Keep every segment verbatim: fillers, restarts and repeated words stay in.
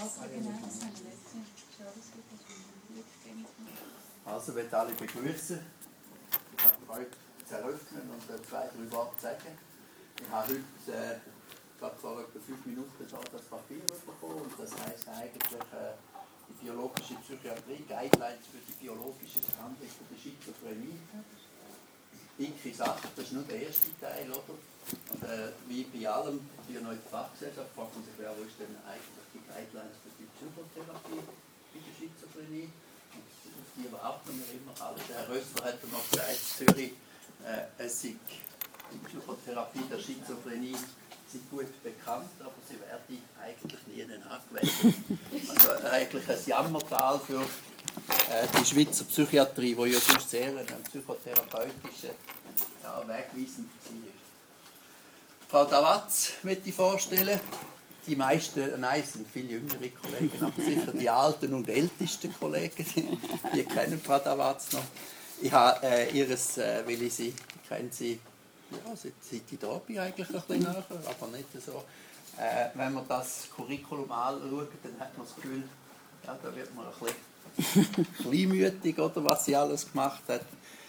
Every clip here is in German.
Also, ich möchte alle begrüßen. Ich habe heute zu eröffnen und zwei, drei Worte sagen. Ich habe heute, äh, gerade vor etwa fünf Minuten da das Papier bekommen. Und das heisst eigentlich äh, die biologische Psychiatrie, Guidelines für die biologische Behandlung der Schizophrenie. Dicke Sache, das ist nur der erste Teil, oder? Und äh, wie bei allem, die neue Fachgesellschaft, fragt man sich, wer wo ist denn eigentlich die Guidelines für die Psychotherapie bei der Schizophrenie? Und auf die warten wir immer alle. Der Herr Rössler hat noch gesagt, Zürich, äh, es sei die Psychotherapie der Schizophrenie sei gut bekannt, aber sie werde eigentlich nie angewendet. Also eigentlich ein Jammertal für äh, die Schweizer Psychiatrie, die ja sonst sehr ein psychotherapeutischer ja, wegweisend war. Frau Davatz möchte ich vorstellen. Die meisten, nein, es sind viel jüngere Kollegen, aber sicher die alten und ältesten Kollegen, die, die kennen Frau Davatz noch. Ich habe äh, ihres, äh, weil ich sie, ich kenne sie, ja, seit, seit ich da bin eigentlich ein bisschen näher, aber nicht so. Äh, wenn man das Curriculum anschaut, dann hat man das Gefühl, ja, da wird man ein bisschen kleinmütig, oder, was sie alles gemacht hat.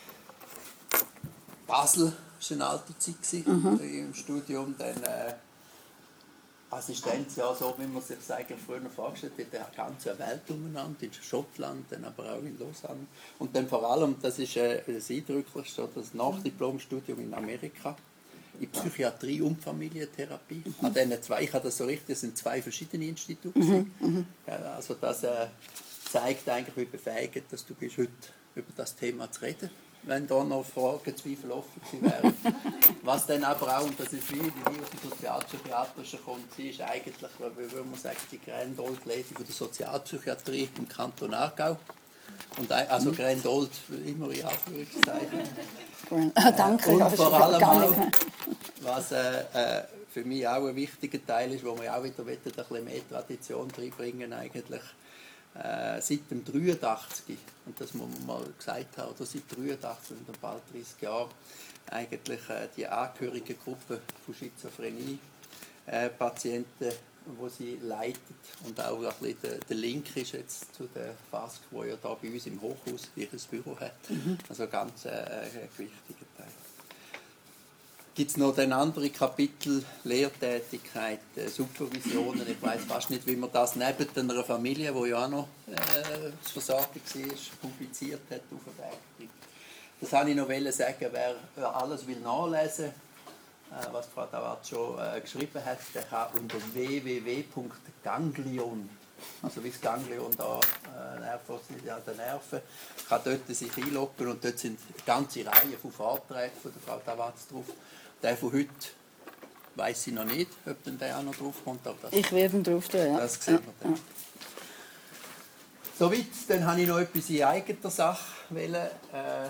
Basel war eine alte Zeit mhm. im Studium, dann äh, Assistenz, ja, so wie man sich das eigentlich früher vorgestellt hat, der ganze Welt umeinander, in Schottland, dann aber auch in Lausanne. Und dann vor allem, das ist äh, das Eindrücklichste, das Nachdiplomstudium in Amerika, in Psychiatrie und Familientherapie. Mhm. An diesen zwei, ich habe das so richtig, das sind zwei verschiedene Institute. Mhm. Ja, also das äh, zeigt eigentlich, wie befähigt dass du bist, heute über das Thema zu reden. Wenn da noch Fragen, Zweifel offen gewesen wären. Was dann aber auch, und das ist wie die sozialpsychiatrische kommt, sie ist eigentlich, wie würde man sagen, die Grand Old Lady von der Sozialpsychiatrie im Kanton Aargau. Und also Grand Old immer in Anführungszeichen. Äh, Danke. Und vor allem auch, was äh, äh, für mich auch ein wichtiger Teil ist, wo wir auch wieder ein bisschen mehr Tradition reinbringen eigentlich. Äh, seit dem dreiundachtzig, und das muss man mal gesagt haben, oder seit dreiundachtzig und bald dreißig Jahren, eigentlich äh, die angehörige Gruppe von Schizophrenie-Patienten, die sie leitet. Und auch ein bisschen der, der Link ist jetzt zu der F A S C, die ja da bei uns im Hochhaus ihr Büro hat. Mhm. Also ganz äh, ein wichtiger Teil. Gibt es noch ein andere Kapitel, Lehrtätigkeit, äh, Supervisionen, ich weiß fast nicht, wie man das neben einer Familie, die ja auch noch äh, zu versorgen war, publiziert hat, auf den Weg bringt. Das wollte ich noch sagen, wer alles will nachlesen will, äh, was Frau Davatz schon äh, geschrieben hat, der kann unter w w w punkt ganglion, also wie das Ganglion da, äh, Nerven, ja, der Nerven, kann dort sich einloggen und dort sind eine ganze Reihe von Vorträgen von der Frau Davatz drauf. Der von heute weiss ich noch nicht, ob denn der auch noch drauf kommt. Aber das, ich werde ihn drauf tun, ja. Das sehen wir dann. Ja. Soweit, dann habe ich noch etwas in eigener Sache wollen. Äh,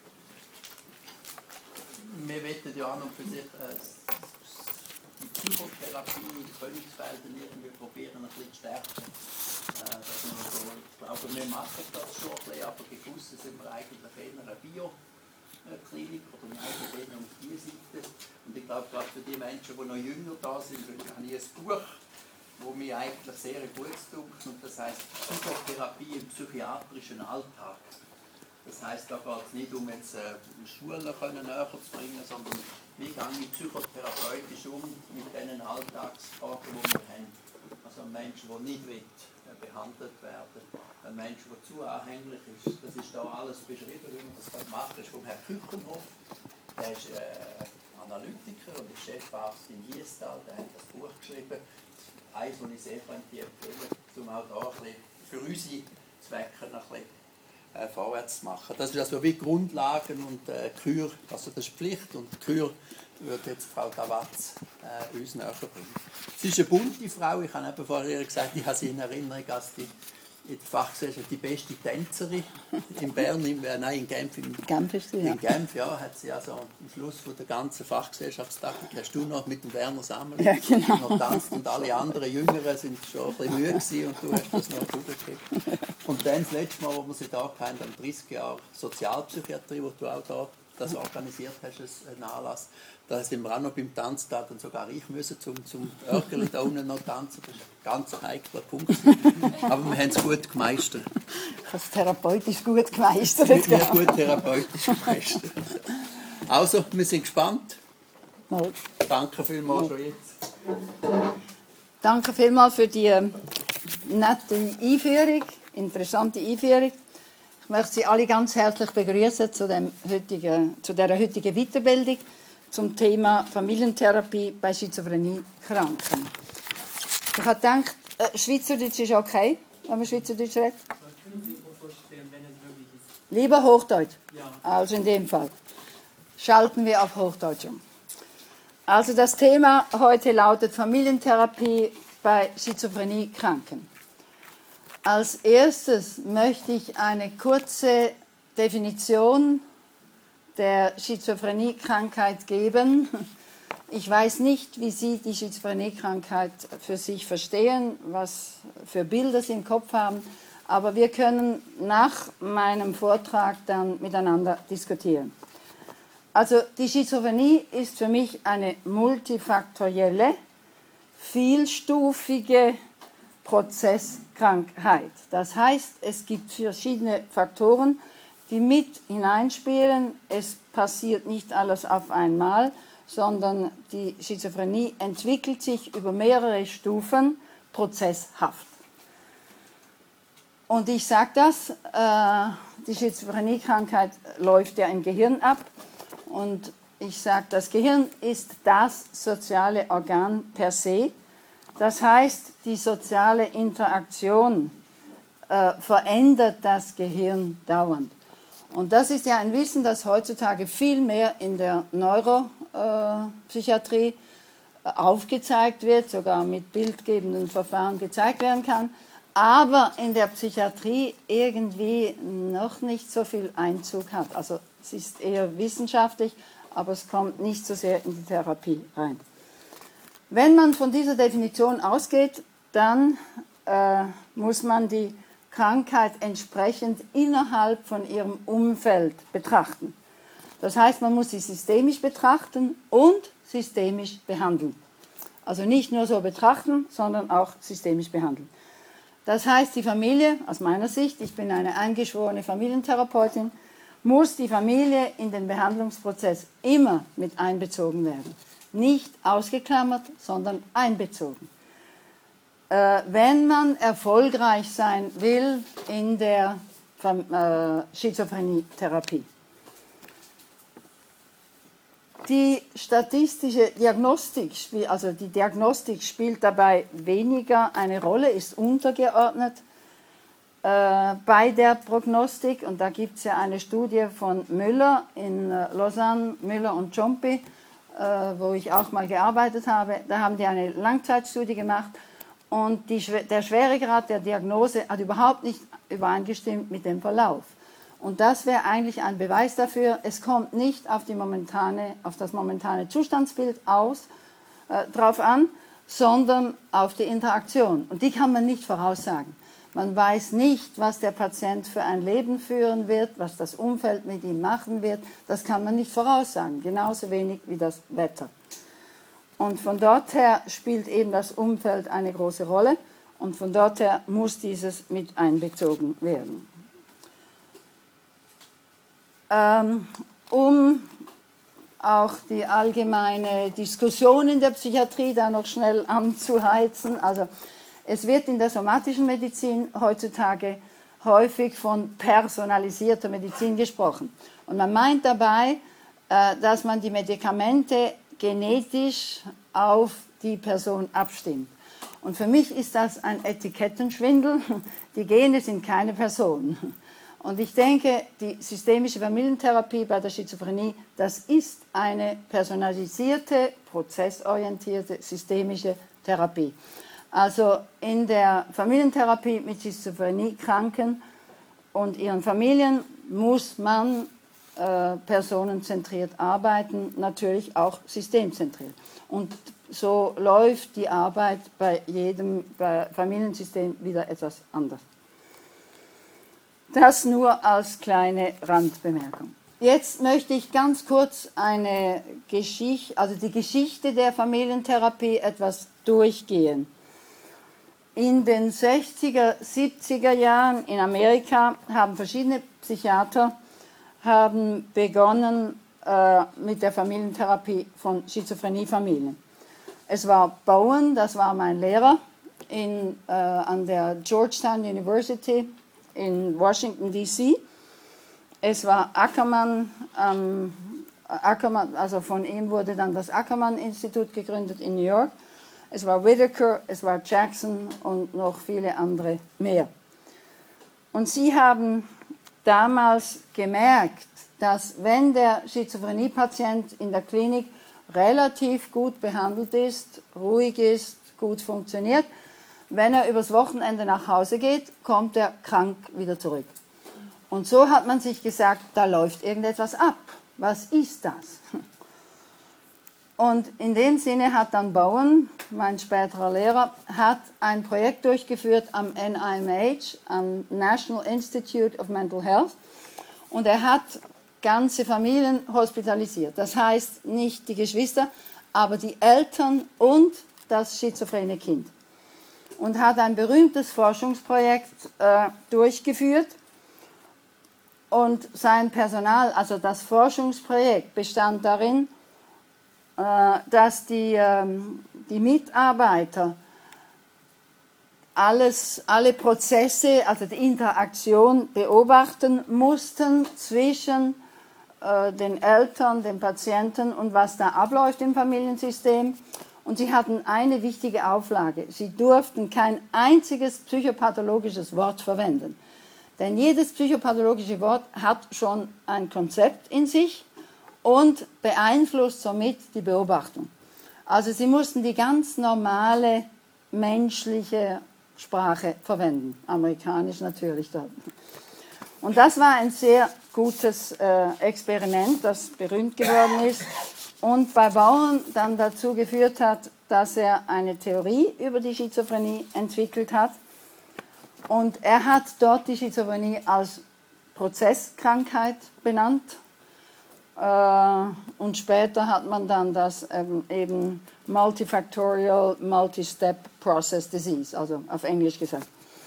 wir wollen ja auch noch für sich äh, die Psychotherapie in den Königsfeldern irgendwie probieren, ein bisschen zu stärken. Äh, dass wir so, ich glaube, wir machen das schon ein bisschen, aber gefunden sind wir eigentlich eher eine Bio- Klinik oder nein, auf diese Seite. Und ich glaube, gerade für die Menschen, die noch jünger da sind, habe ich ein Buch, das mir eigentlich sehr gut tut. Und das heisst Psychotherapie im psychiatrischen Alltag. Das heisst, da geht es nicht um jetzt äh, Schulen können näher zu bringen, sondern wie gehe ich psychotherapeutisch um mit diesen Alltagsfragen, die wir haben. Also ein Mensch, der nicht will, äh, behandelt werden. Ein Mensch, der zu anhänglich ist, das ist da alles beschrieben, wie man das macht. Das ist vom Herrn Küchenhoff, der ist äh, Analytiker und ist Chefarzt in Hiestal, der hat das Buch geschrieben. Eins, das ich sehr empfehlen könnte, um auch da ein bisschen für unsere Zwecke ein bisschen äh, vorwärts zu machen. Das ist also wie Grundlagen und äh, Kür, also das ist Pflicht und Kür würde jetzt Frau Davatz äh, uns näher bringen. Sie ist eine bunte Frau, ich habe eben vorher gesagt, ich habe sie in Erinnerung als die in der Fachgesellschaft die beste Tänzerin in Bern, in, äh, nein, in Genf. In Genf ist sie, ja. In Genf, ja, hat sie also am Schluss von der ganzen Fachgesellschaftstag, hast du noch mit dem Werner Sammel ja, genau. noch tanzt und alle anderen Jüngeren sind schon ein bisschen müde gewesen und du hast das noch zugegeben. Und dann das letzte Mal, wo wir sie da hatten, am dreißig Jahre Sozialpsychiatrie, wo du auch da das organisiert hast, einen Anlass, Da sind wir auch noch beim Tanztag und sogar ich müssen zum, zum Örgeli da unten noch tanzen. Das ist ein ganz heikler Punkt. Aber wir haben es gut gemeistert. Ich habe es therapeutisch gut gemeistert. Wir haben gut therapeutisch gemeistert. Also, wir sind gespannt. Mal. Danke vielmals schon jetzt. Danke vielmals für die äh, nette Einführung, interessante Einführung. Ich möchte Sie alle ganz herzlich begrüßen zu, dem heutigen, zu dieser heutigen Weiterbildung zum Thema Familientherapie bei Schizophrenie-Kranken. Ich habe gedacht, äh, Schweizerdeutsch ist okay, wenn man Schweizerdeutsch redet. Können Sie sich vorstellen, wenn es möglich ist? Lieber Hochdeutsch. Ja. Also in dem Fall. Schalten wir auf Hochdeutsch um. Also das Thema heute lautet Familientherapie bei Schizophrenie-Kranken. Als erstes möchte ich eine kurze Definition der Schizophrenie-Krankheit geben. Ich weiß nicht, wie Sie die Schizophrenie-Krankheit für sich verstehen, was für Bilder Sie im Kopf haben, aber wir können nach meinem Vortrag dann miteinander diskutieren. Also die Schizophrenie ist für mich eine multifaktorielle, vielstufige Prozesskrankheit. Das heißt, es gibt verschiedene Faktoren, die mit hineinspielen. Es passiert nicht alles auf einmal, sondern die Schizophrenie entwickelt sich über mehrere Stufen prozesshaft. Und ich sage das, äh, die Schizophrenie-Krankheit läuft ja im Gehirn ab. Und ich sage, das Gehirn ist das soziale Organ per se. Das heißt, die soziale Interaktion äh, verändert das Gehirn dauernd. Und das ist ja ein Wissen, das heutzutage viel mehr in der Neuropsychiatrie äh, aufgezeigt wird, sogar mit bildgebenden Verfahren gezeigt werden kann, aber in der Psychiatrie irgendwie noch nicht so viel Einzug hat. Also es ist eher wissenschaftlich, aber es kommt nicht so sehr in die Therapie rein. Wenn man von dieser Definition ausgeht, dann äh, muss man die Krankheit entsprechend innerhalb von ihrem Umfeld betrachten. Das heißt, man muss sie systemisch betrachten und systemisch behandeln. Also nicht nur so betrachten, sondern auch systemisch behandeln. Das heißt, die Familie, aus meiner Sicht, ich bin eine eingeschworene Familientherapeutin, muss die Familie in den Behandlungsprozess immer mit einbezogen werden. Nicht ausgeklammert, sondern einbezogen. Äh, wenn man erfolgreich sein will in der äh, Schizophrenie-Therapie. Die statistische Diagnostik, also die Diagnostik spielt dabei weniger eine Rolle, ist untergeordnet äh, bei der Prognostik. Und da gibt es ja eine Studie von Müller in äh, Lausanne, Müller und Ciompi, äh, wo ich auch mal gearbeitet habe. Da haben die eine Langzeitstudie gemacht und die, der Schweregrad der Diagnose hat überhaupt nicht übereingestimmt mit dem Verlauf. Und das wäre eigentlich ein Beweis dafür, es kommt nicht auf, die momentane, auf das momentane Zustandsbild aus, äh, drauf an, sondern auf die Interaktion. Und die kann man nicht voraussagen. Man weiß nicht, was der Patient für ein Leben führen wird, was das Umfeld mit ihm machen wird. Das kann man nicht voraussagen, genauso wenig wie das Wetter. Und von dort her spielt eben das Umfeld eine große Rolle und von dort her muss dieses mit einbezogen werden. Ähm, um auch die allgemeine Diskussion in der Psychiatrie da noch schnell anzuheizen. Also es wird in der somatischen Medizin heutzutage häufig von personalisierter Medizin gesprochen. Und man meint dabei, äh, dass man die Medikamente genetisch auf die Person abstimmt. Und für mich ist das ein Etikettenschwindel. Die Gene sind keine Person. Und ich denke, die systemische Familientherapie bei der Schizophrenie, das ist eine personalisierte, prozessorientierte, systemische Therapie. Also in der Familientherapie mit Schizophrenie-Kranken und ihren Familien muss man äh, personenzentriert arbeiten, natürlich auch systemzentriert. Und so läuft die Arbeit bei jedem bei Familiensystem wieder etwas anders. Das nur als kleine Randbemerkung. jetzt möchte ich ganz kurz eine Geschichte, also die Geschichte der Familientherapie etwas durchgehen. In den sechziger, siebziger Jahren in Amerika haben verschiedene Psychiater haben begonnen äh, mit der Familientherapie von Schizophreniefamilien. Es war Bowen, das war mein Lehrer in, äh, an der Georgetown University in Washington, D C Es war Ackermann, ähm, Ackermann, also von ihm wurde dann das Ackermann-Institut gegründet in New York. Es war Whitaker, es war Jackson und noch viele andere mehr. Und sie haben damals gemerkt, dass wenn der Schizophrenie-Patient in der Klinik relativ gut behandelt ist, ruhig ist, gut funktioniert, wenn er übers Wochenende nach Hause geht, kommt er krank wieder zurück. Und so hat man sich gesagt, da läuft irgendetwas ab. Was ist das? Und in dem Sinne hat dann Bowen, mein späterer Lehrer, hat ein Projekt durchgeführt am N I M H, am National Institute of Mental Health. Und er hat ganze Familien hospitalisiert. Das heißt nicht die Geschwister, aber die Eltern und das schizophrene Kind. Und hat ein berühmtes Forschungsprojekt äh, durchgeführt. Und sein Personal, also das Forschungsprojekt, bestand darin, äh, dass die, ähm, die Mitarbeiter alles, alle Prozesse, also die Interaktion beobachten mussten zwischen äh, den Eltern, den Patienten und was da abläuft im Familiensystem. Und sie hatten eine wichtige Auflage. Sie durften kein einziges psychopathologisches Wort verwenden. Denn jedes psychopathologische Wort hat schon ein Konzept in sich und beeinflusst somit die Beobachtung. Also sie mussten die ganz normale menschliche Sprache verwenden, amerikanisch natürlich dort. Und das war ein sehr gutes äh, Experiment, das berühmt geworden ist und bei Bowen dann dazu geführt hat, dass er eine Theorie über die Schizophrenie entwickelt hat. Und er hat dort die Schizophrenie als Prozesskrankheit benannt. Äh, und später hat man dann das ähm, eben Multifactorial Multi-Step Process Disease, also auf Englisch gesagt.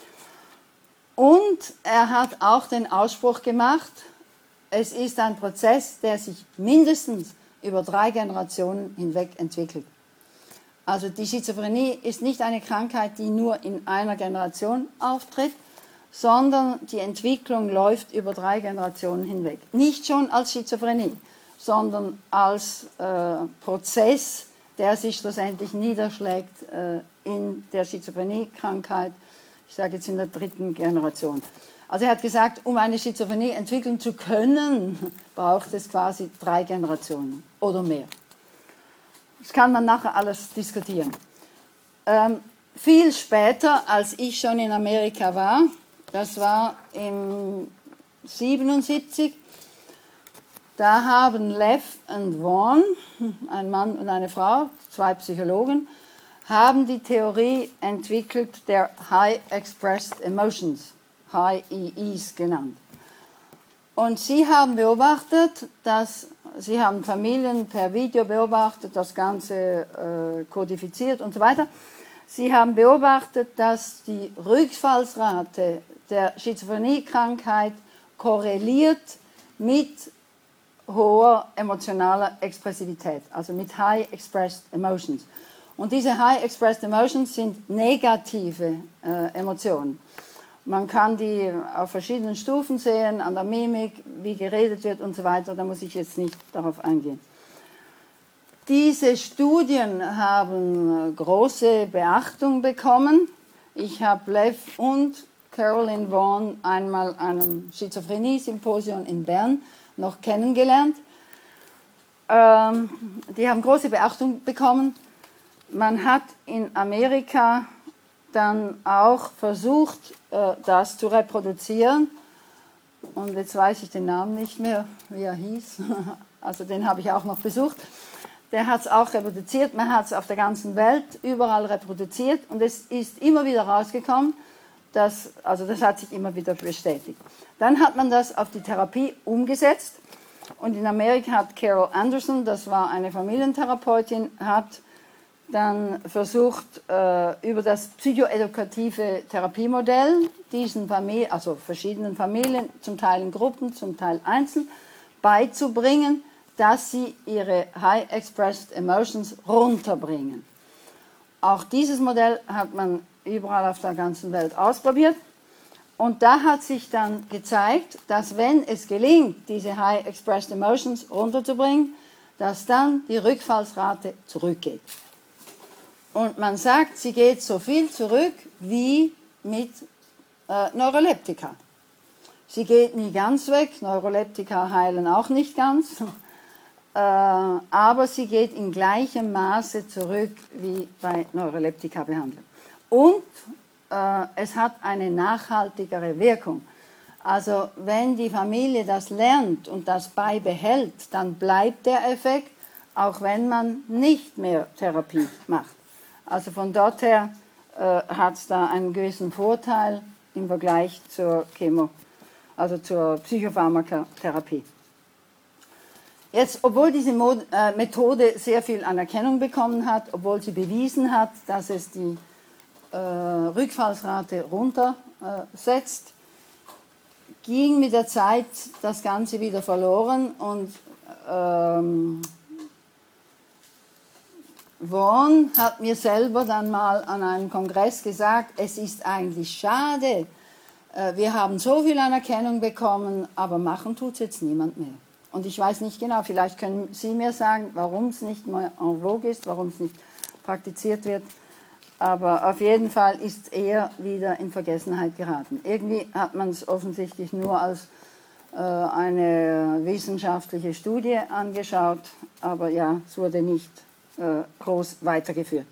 Und er hat auch den Ausspruch gemacht, es ist ein Prozess, der sich mindestens über drei Generationen hinweg entwickelt. Also die Schizophrenie ist nicht eine Krankheit, die nur in einer Generation auftritt, sondern die Entwicklung läuft über drei Generationen hinweg. Nicht schon als Schizophrenie, sondern als äh, Prozess, der sich schlussendlich niederschlägt äh, in der Schizophrenie-Krankheit, ich sage jetzt in der dritten Generation. Also er hat gesagt, um eine Schizophrenie entwickeln zu können, braucht es quasi drei Generationen oder mehr. Das kann man nachher alles diskutieren. Ähm, viel später, als ich schon in Amerika war, das war im siebenundsiebzig, da haben Lev und Vaughn, ein Mann und eine Frau, zwei Psychologen, haben die Theorie entwickelt der High Expressed Emotions, High E Es genannt. Und sie haben beobachtet, dass sie haben Familien per Video beobachtet, das Ganze äh, kodifiziert und so weiter. Sie haben beobachtet, dass die Rückfallsrate der Schizophrenie-Krankheit korreliert mit hoher emotionaler Expressivität, also mit High Expressed Emotions. Und diese High Expressed Emotions sind negative äh, Emotionen. Man kann die auf verschiedenen Stufen sehen, an der Mimik, wie geredet wird und so weiter. Da muss ich jetzt nicht darauf eingehen. Diese Studien haben große Beachtung bekommen. Ich habe Lev und Carolyn Vaughn einmal an einem Schizophrenie-Symposium in Bern noch kennengelernt. Ähm, die haben große Beachtung bekommen. Man hat in Amerika dann auch versucht, das zu reproduzieren. Und jetzt weiß ich den Namen nicht mehr, wie er hieß. Also den habe ich auch noch besucht. Der hat es auch reproduziert. Man hat es auf der ganzen Welt überall reproduziert. Und es ist immer wieder rausgekommen, dass, also das hat sich immer wieder bestätigt. Dann hat man das auf die Therapie umgesetzt. Und in Amerika hat Carol Anderson, das war eine Familientherapeutin, hat dann versucht, äh, über das psychoedukative Therapiemodell diesen Familien, also verschiedenen Familien, zum Teil in Gruppen, zum Teil einzeln, beizubringen, dass sie ihre High Expressed Emotions runterbringen. Auch dieses Modell hat man überall auf der ganzen Welt ausprobiert. Und da hat sich dann gezeigt, dass wenn es gelingt, diese High Expressed Emotions runterzubringen, dass dann die Rückfallsrate zurückgeht. Und man sagt, sie geht so viel zurück wie mit äh, Neuroleptika. Sie geht nie ganz weg, Neuroleptika heilen auch nicht ganz, äh, aber sie geht in gleichem Maße zurück wie bei Neuroleptika-Behandlung. Und äh, es hat eine nachhaltigere Wirkung. Also wenn die Familie das lernt und das beibehält, dann bleibt der Effekt, auch wenn man nicht mehr Therapie macht. Also von dort her äh, hat es da einen gewissen Vorteil im Vergleich zur Chemo, also zur Psychopharmakatherapie. Jetzt, obwohl diese Mod äh, Methode sehr viel Anerkennung bekommen hat, obwohl sie bewiesen hat, dass es die äh, Rückfallsrate runtersetzt, äh, ging mit der Zeit das Ganze wieder verloren und ähm, Vaughan hat mir selber dann mal an einem Kongress gesagt, es ist eigentlich schade, wir haben so viel Anerkennung bekommen, aber machen tut es jetzt niemand mehr. Und ich weiß nicht genau, vielleicht können Sie mir sagen, warum es nicht mehr en vogue ist, warum es nicht praktiziert wird, aber auf jeden Fall ist es eher wieder in Vergessenheit geraten. Irgendwie hat man es offensichtlich nur als äh, eine wissenschaftliche Studie angeschaut, aber ja, es wurde nicht groß weitergeführt.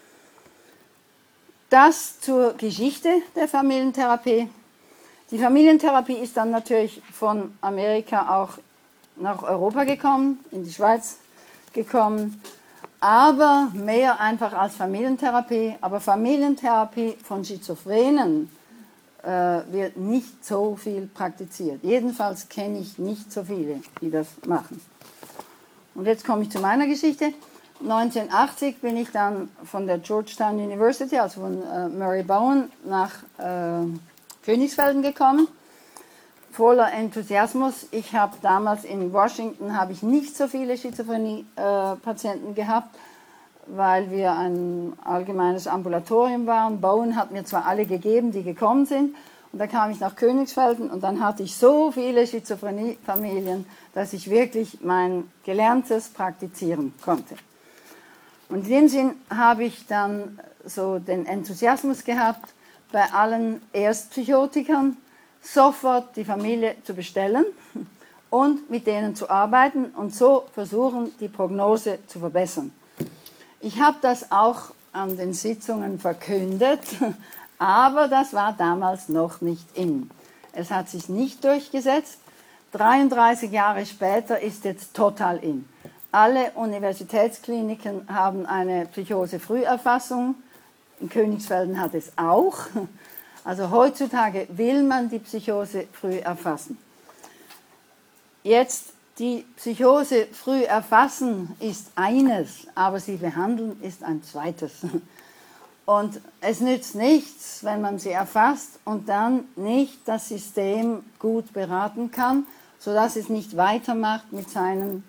Das zur Geschichte der Familientherapie. Die Familientherapie ist dann natürlich von Amerika auch nach Europa gekommen, in die Schweiz gekommen, aber mehr einfach als Familientherapie. Aber Familientherapie von Schizophrenen äh, wird nicht so viel praktiziert. Jedenfalls kenne ich nicht so viele, die das machen. Und jetzt komme ich zu meiner Geschichte. neunzehnhundertachtzig bin ich dann von der Georgetown University, also von äh, Murray Bowen, nach äh, Königsfelden gekommen, voller Enthusiasmus. Ich habe damals in Washington habe ich nicht so viele Schizophrenie-Patienten äh, gehabt, weil wir ein allgemeines Ambulatorium waren. Bowen hat mir zwar alle gegeben, die gekommen sind, und dann kam ich nach Königsfelden und dann hatte ich so viele Schizophrenie-Familien, dass ich wirklich mein Gelerntes praktizieren konnte. Und in dem Sinn habe ich dann so den Enthusiasmus gehabt, bei allen Erstpsychotikern sofort die Familie zu bestellen und mit denen zu arbeiten und so versuchen, die Prognose zu verbessern. Ich habe das auch an den Sitzungen verkündet, aber das war damals noch nicht in. Es hat sich nicht durchgesetzt. dreiunddreißig Jahre später ist jetzt total in. Alle Universitätskliniken haben eine Psychose-Früherfassung. In Königsfelden hat es auch. Also heutzutage will man die Psychose früh erfassen. Jetzt, die Psychose früh erfassen ist eines, aber sie behandeln ist ein zweites. Und es nützt nichts, wenn man sie erfasst und dann nicht das System gut beraten kann, sodass es nicht weitermacht mit seinen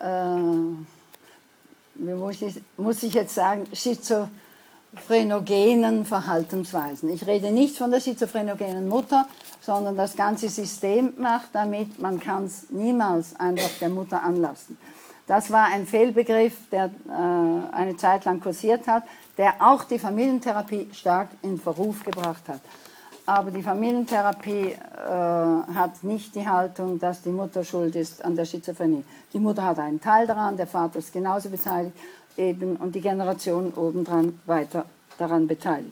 wie muss ich, muss ich jetzt sagen, schizophrenogenen Verhaltensweisen. Ich rede nicht von der schizophrенogenen Mutter, sondern das ganze System macht damit, man kann es niemals einfach der Mutter anlassen. Das war ein Fehlbegriff, der äh, eine Zeit lang kursiert hat, der auch die Familientherapie stark in Verruf gebracht hat. Aber die Familientherapie äh, hat nicht die Haltung, dass die Mutter schuld ist an der Schizophrenie. Die Mutter hat einen Teil daran, der Vater ist genauso beteiligt eben, und die Generation obendran weiter daran beteiligt.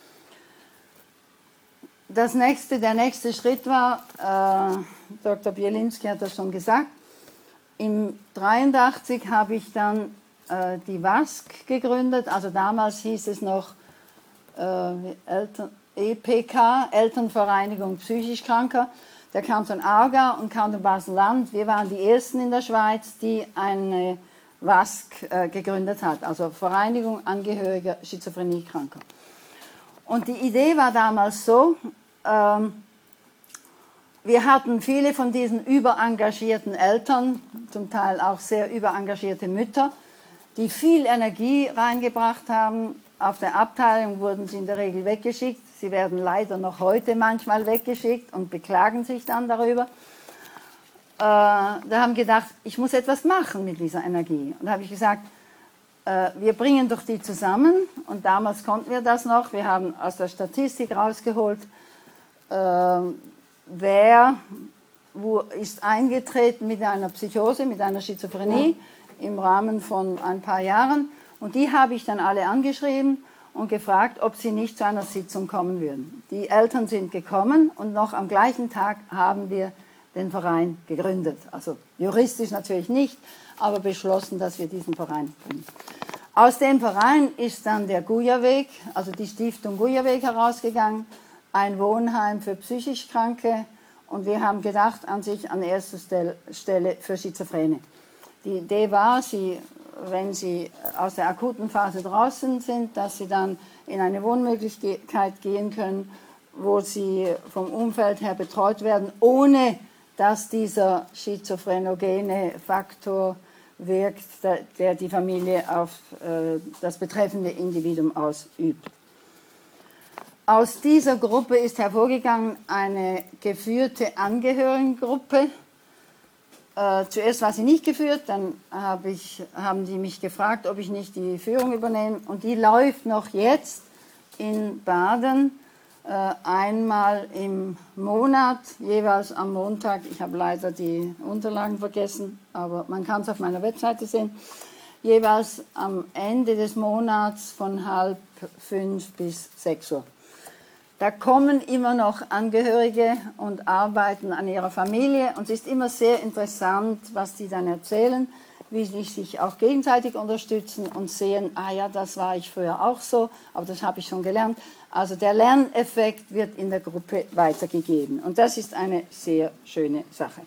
Das nächste, der nächste Schritt war, äh, Doktor Bielinski hat das schon gesagt, im neunzehnhundertdreiundachtzig habe ich dann äh, die W A S C gegründet, also damals hieß es noch äh, Eltern, E P K, Elternvereinigung psychisch Kranker. der Kanton Aargau und Kanton Basel-Land, wir waren die Ersten in der Schweiz, die eine W A S C äh, gegründet hat, also Vereinigung Angehöriger Schizophreniekranker. Und die Idee war damals so, ähm, wir hatten viele von diesen überengagierten Eltern, zum Teil auch sehr überengagierte Mütter, die viel Energie reingebracht haben. Auf der Abteilung wurden sie in der Regel weggeschickt. Sie werden leider noch heute manchmal weggeschickt und beklagen sich dann darüber. Äh, da haben gedacht, ich muss etwas machen mit dieser Energie. Und da habe ich gesagt, äh, wir bringen doch die zusammen. Und damals konnten wir das noch. Wir haben aus der Statistik rausgeholt, äh, wer wo ist eingetreten mit einer Psychose, mit einer Schizophrenie im Rahmen von ein paar Jahren. Und die habe ich dann alle angeschrieben und gefragt, ob sie nicht zu einer Sitzung kommen würden. Die Eltern sind gekommen und noch am gleichen Tag haben wir den Verein gegründet. Also juristisch natürlich nicht, aber beschlossen, dass wir diesen Verein gründen. Aus dem Verein ist dann der Guya-Weg, also die Stiftung Guya-Weg herausgegangen, ein Wohnheim für psychisch Kranke, und wir haben gedacht an sich an erster Stelle für Schizophrene. Die Idee war, sie, wenn sie aus der akuten Phase draußen sind, dass sie dann in eine Wohnmöglichkeit gehen können, wo sie vom Umfeld her betreut werden, ohne dass dieser schizophrenogene Faktor wirkt, der, der die Familie auf äh, das betreffende Individuum ausübt. Aus dieser Gruppe ist hervorgegangen eine geführte Angehörigengruppe. Äh, zuerst war sie nicht geführt, dann hab ich, haben die mich gefragt, ob ich nicht die Führung übernehme. Und die läuft noch jetzt in Baden äh, einmal im Monat, jeweils am Montag. Ich habe leider die Unterlagen vergessen, aber man kann es auf meiner Webseite sehen. Jeweils am Ende des Monats von halb fünf bis sechs Uhr. Da kommen immer noch Angehörige und arbeiten an ihrer Familie. Und es ist immer sehr interessant, was die dann erzählen, wie sie sich auch gegenseitig unterstützen und sehen, ah ja, das war ich früher auch so, aber das habe ich schon gelernt. Also der Lerneffekt wird in der Gruppe weitergegeben. Und das ist eine sehr schöne Sache.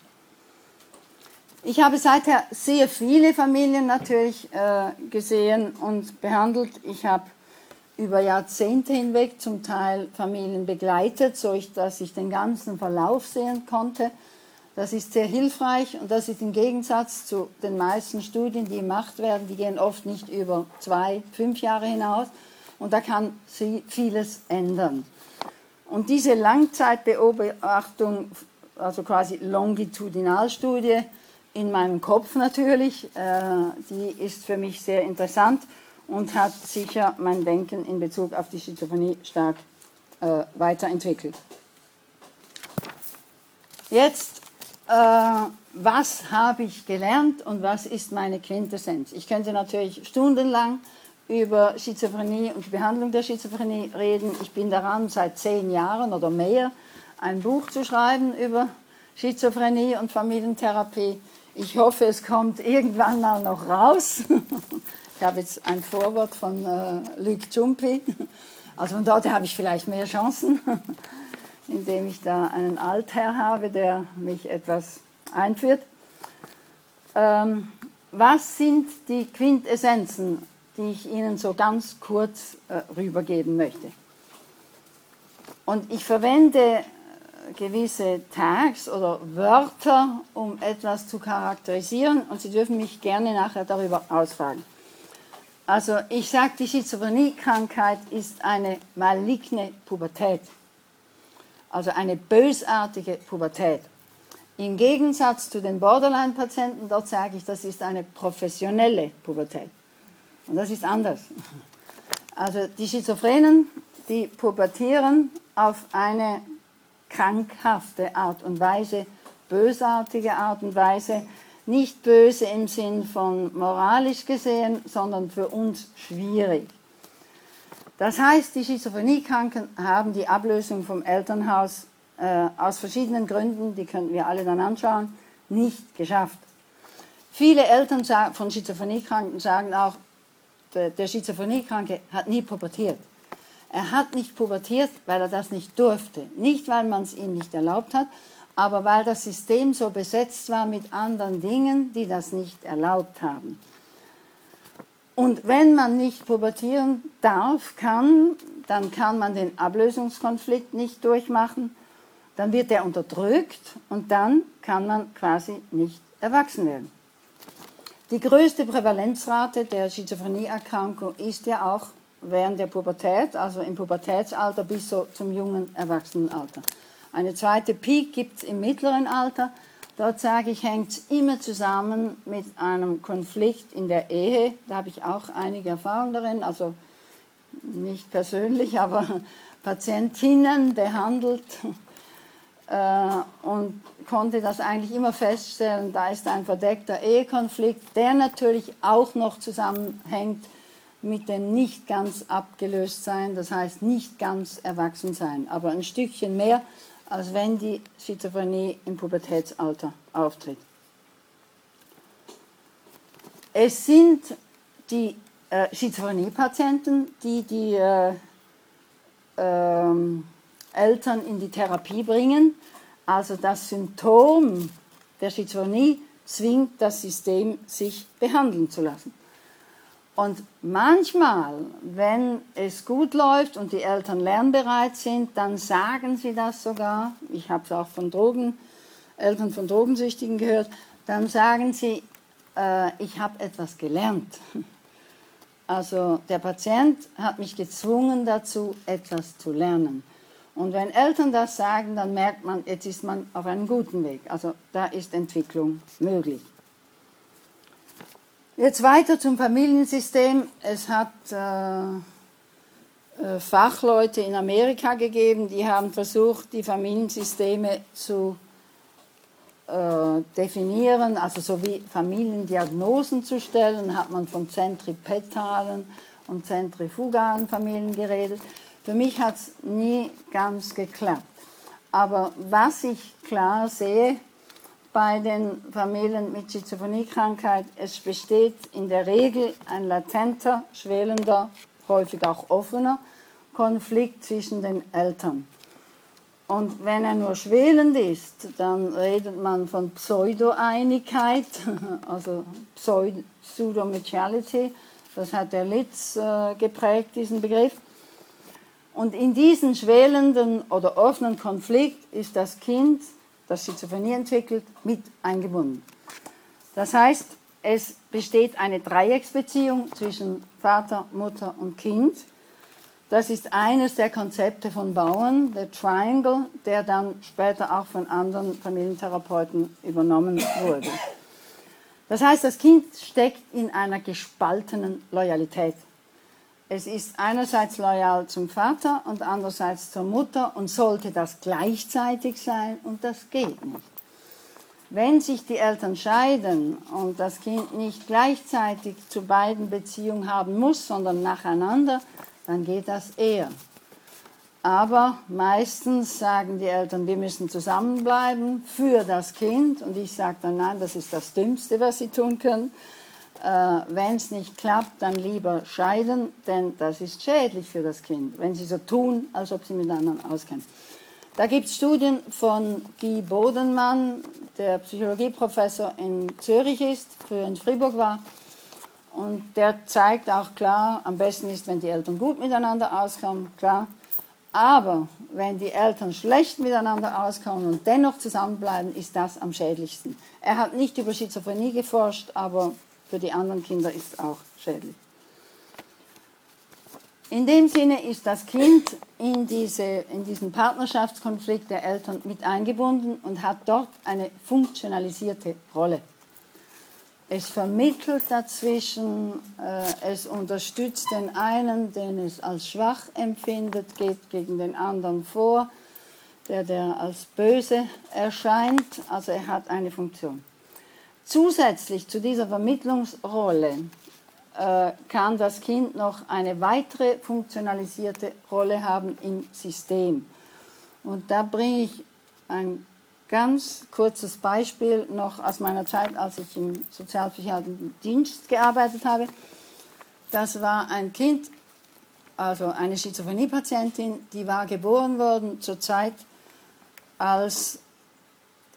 Ich habe seither sehr viele Familien natürlich äh, gesehen und behandelt. Ich habe über Jahrzehnte hinweg zum Teil Familien begleitet, so dass ich den ganzen Verlauf sehen konnte. Das ist sehr hilfreich und das ist im Gegensatz zu den meisten Studien, die gemacht werden, die gehen oft nicht über zwei, fünf Jahre hinaus und da kann sie vieles ändern. Und diese Langzeitbeobachtung, also quasi Longitudinalstudie in meinem Kopf natürlich, äh, die ist für mich sehr interessant und hat sicher mein Denken in Bezug auf die Schizophrenie stark äh, weiterentwickelt. Jetzt, äh, was habe ich gelernt und was ist meine Quintessenz? Ich könnte natürlich stundenlang über Schizophrenie und die Behandlung der Schizophrenie reden. Ich bin daran, seit zehn Jahren oder mehr ein Buch zu schreiben über Schizophrenie und Familientherapie. Ich hoffe, es kommt irgendwann mal noch raus. Ich habe jetzt ein Vorwort von äh, Luc Ciumpi, also von dort habe ich vielleicht mehr Chancen, indem ich da einen Altherr habe, der mich etwas einführt. Ähm, was sind die Quintessenzen, die ich Ihnen so ganz kurz äh, rübergeben möchte? Und ich verwende gewisse Tags oder Wörter, um etwas zu charakterisieren, und Sie dürfen mich gerne nachher darüber ausfragen. Also ich sage, die Schizophrenie-Krankheit ist eine maligne Pubertät, also eine bösartige Pubertät. Im Gegensatz zu den Borderline-Patienten, dort sage ich, das ist eine professionelle Pubertät. Und das ist anders. Also die Schizophrenen, die pubertieren auf eine krankhafte Art und Weise, bösartige Art und Weise, nicht böse im Sinn von moralisch gesehen, sondern für uns schwierig. Das heißt, die Schizophreniekranken haben die Ablösung vom Elternhaus äh, aus verschiedenen Gründen, die könnten wir alle dann anschauen, nicht geschafft. Viele Eltern von Schizophreniekranken sagen auch, der, der Schizophreniekranke hat nie pubertiert. Er hat nicht pubertiert, weil er das nicht durfte. Nicht, weil man es ihm nicht erlaubt hat, aber weil das System so besetzt war mit anderen Dingen, die das nicht erlaubt haben. Und wenn man nicht pubertieren darf, kann, dann kann man den Ablösungskonflikt nicht durchmachen, dann wird er unterdrückt und dann kann man quasi nicht erwachsen werden. Die größte Prävalenzrate der Schizophrenieerkrankung ist ja auch während der Pubertät, also im Pubertätsalter bis so zum jungen Erwachsenenalter. Eine zweite Peak gibt es im mittleren Alter. Dort sage ich, hängt es immer zusammen mit einem Konflikt in der Ehe. Da habe ich auch einige Erfahrungen darin, also nicht persönlich, aber Patientinnen behandelt äh, und konnte das eigentlich immer feststellen, da ist ein verdeckter Ehekonflikt, der natürlich auch noch zusammenhängt mit dem nicht ganz abgelöst sein, das heißt nicht ganz erwachsen sein, aber ein Stückchen mehr, als wenn die Schizophrenie im Pubertätsalter auftritt. Es sind die äh, Schizophrenie-Patienten, die die äh, äh, Eltern in die Therapie bringen. Also das Symptom der Schizophrenie zwingt das System, sich behandeln zu lassen. Und manchmal, wenn es gut läuft und die Eltern lernbereit sind, dann sagen sie das sogar. Ich habe es auch von Drogen, Eltern von Drogensüchtigen gehört. Dann sagen sie, äh, ich habe etwas gelernt. Also der Patient hat mich gezwungen dazu, etwas zu lernen. Und wenn Eltern das sagen, dann merkt man, jetzt ist man auf einem guten Weg. Also da ist Entwicklung möglich. Jetzt weiter zum Familiensystem. Es hat äh, äh, Fachleute in Amerika gegeben, die haben versucht, die Familiensysteme zu äh, definieren, also so wie Familiendiagnosen zu stellen, hat man von zentripetalen und zentrifugalen Familien geredet. Für mich hat es nie ganz geklappt. Aber was ich klar sehe, bei den Familien mit Schizophrenie-Krankheit, es besteht in der Regel ein latenter, schwelender, häufig auch offener Konflikt zwischen den Eltern. Und wenn er nur schwelend ist, dann redet man von Pseudo-Einigkeit, also Pseudo-Mutuality, das hat der Litz äh, geprägt, diesen Begriff. Und in diesen schwelenden oder offenen Konflikt ist das Kind, das Schizophrenie entwickelt, mit eingebunden. Das heißt, es besteht eine Dreiecksbeziehung zwischen Vater, Mutter und Kind. Das ist eines der Konzepte von Bowen, der Triangle, der dann später auch von anderen Familientherapeuten übernommen wurde. Das heißt, das Kind steckt in einer gespaltenen Loyalität. Es ist einerseits loyal zum Vater und andererseits zur Mutter und sollte das gleichzeitig sein und das geht nicht. Wenn sich die Eltern scheiden und das Kind nicht gleichzeitig zu beiden Beziehungen haben muss, sondern nacheinander, dann geht das eher. Aber meistens sagen die Eltern, wir müssen zusammenbleiben für das Kind und ich sage dann, nein, das ist das Dümmste, was sie tun können. Äh, wenn es nicht klappt, dann lieber scheiden, denn das ist schädlich für das Kind, wenn sie so tun, als ob sie miteinander auskennen. Da gibt es Studien von Guy Bodenmann, der Psychologieprofessor in Zürich ist, früher in Fribourg war, und der zeigt auch klar, am besten ist, wenn die Eltern gut miteinander auskommen, klar, aber wenn die Eltern schlecht miteinander auskommen und dennoch zusammenbleiben, ist das am schädlichsten. Er hat nicht über Schizophrenie geforscht, aber für die anderen Kinder ist es auch schädlich. In dem Sinne ist das Kind in, diese, in diesen Partnerschaftskonflikt der Eltern mit eingebunden und hat dort eine funktionalisierte Rolle. Es vermittelt dazwischen, äh, es unterstützt den einen, den es als schwach empfindet, geht gegen den anderen vor, der, der als böse erscheint, also er hat eine Funktion. Zusätzlich zu dieser Vermittlungsrolle äh, kann das Kind noch eine weitere funktionalisierte Rolle haben im System. Und da bringe ich ein ganz kurzes Beispiel noch aus meiner Zeit, als ich im sozialpsychiatrischen Dienst gearbeitet habe. Das war ein Kind, also eine Schizophrenie-Patientin, die war geboren worden zur Zeit, als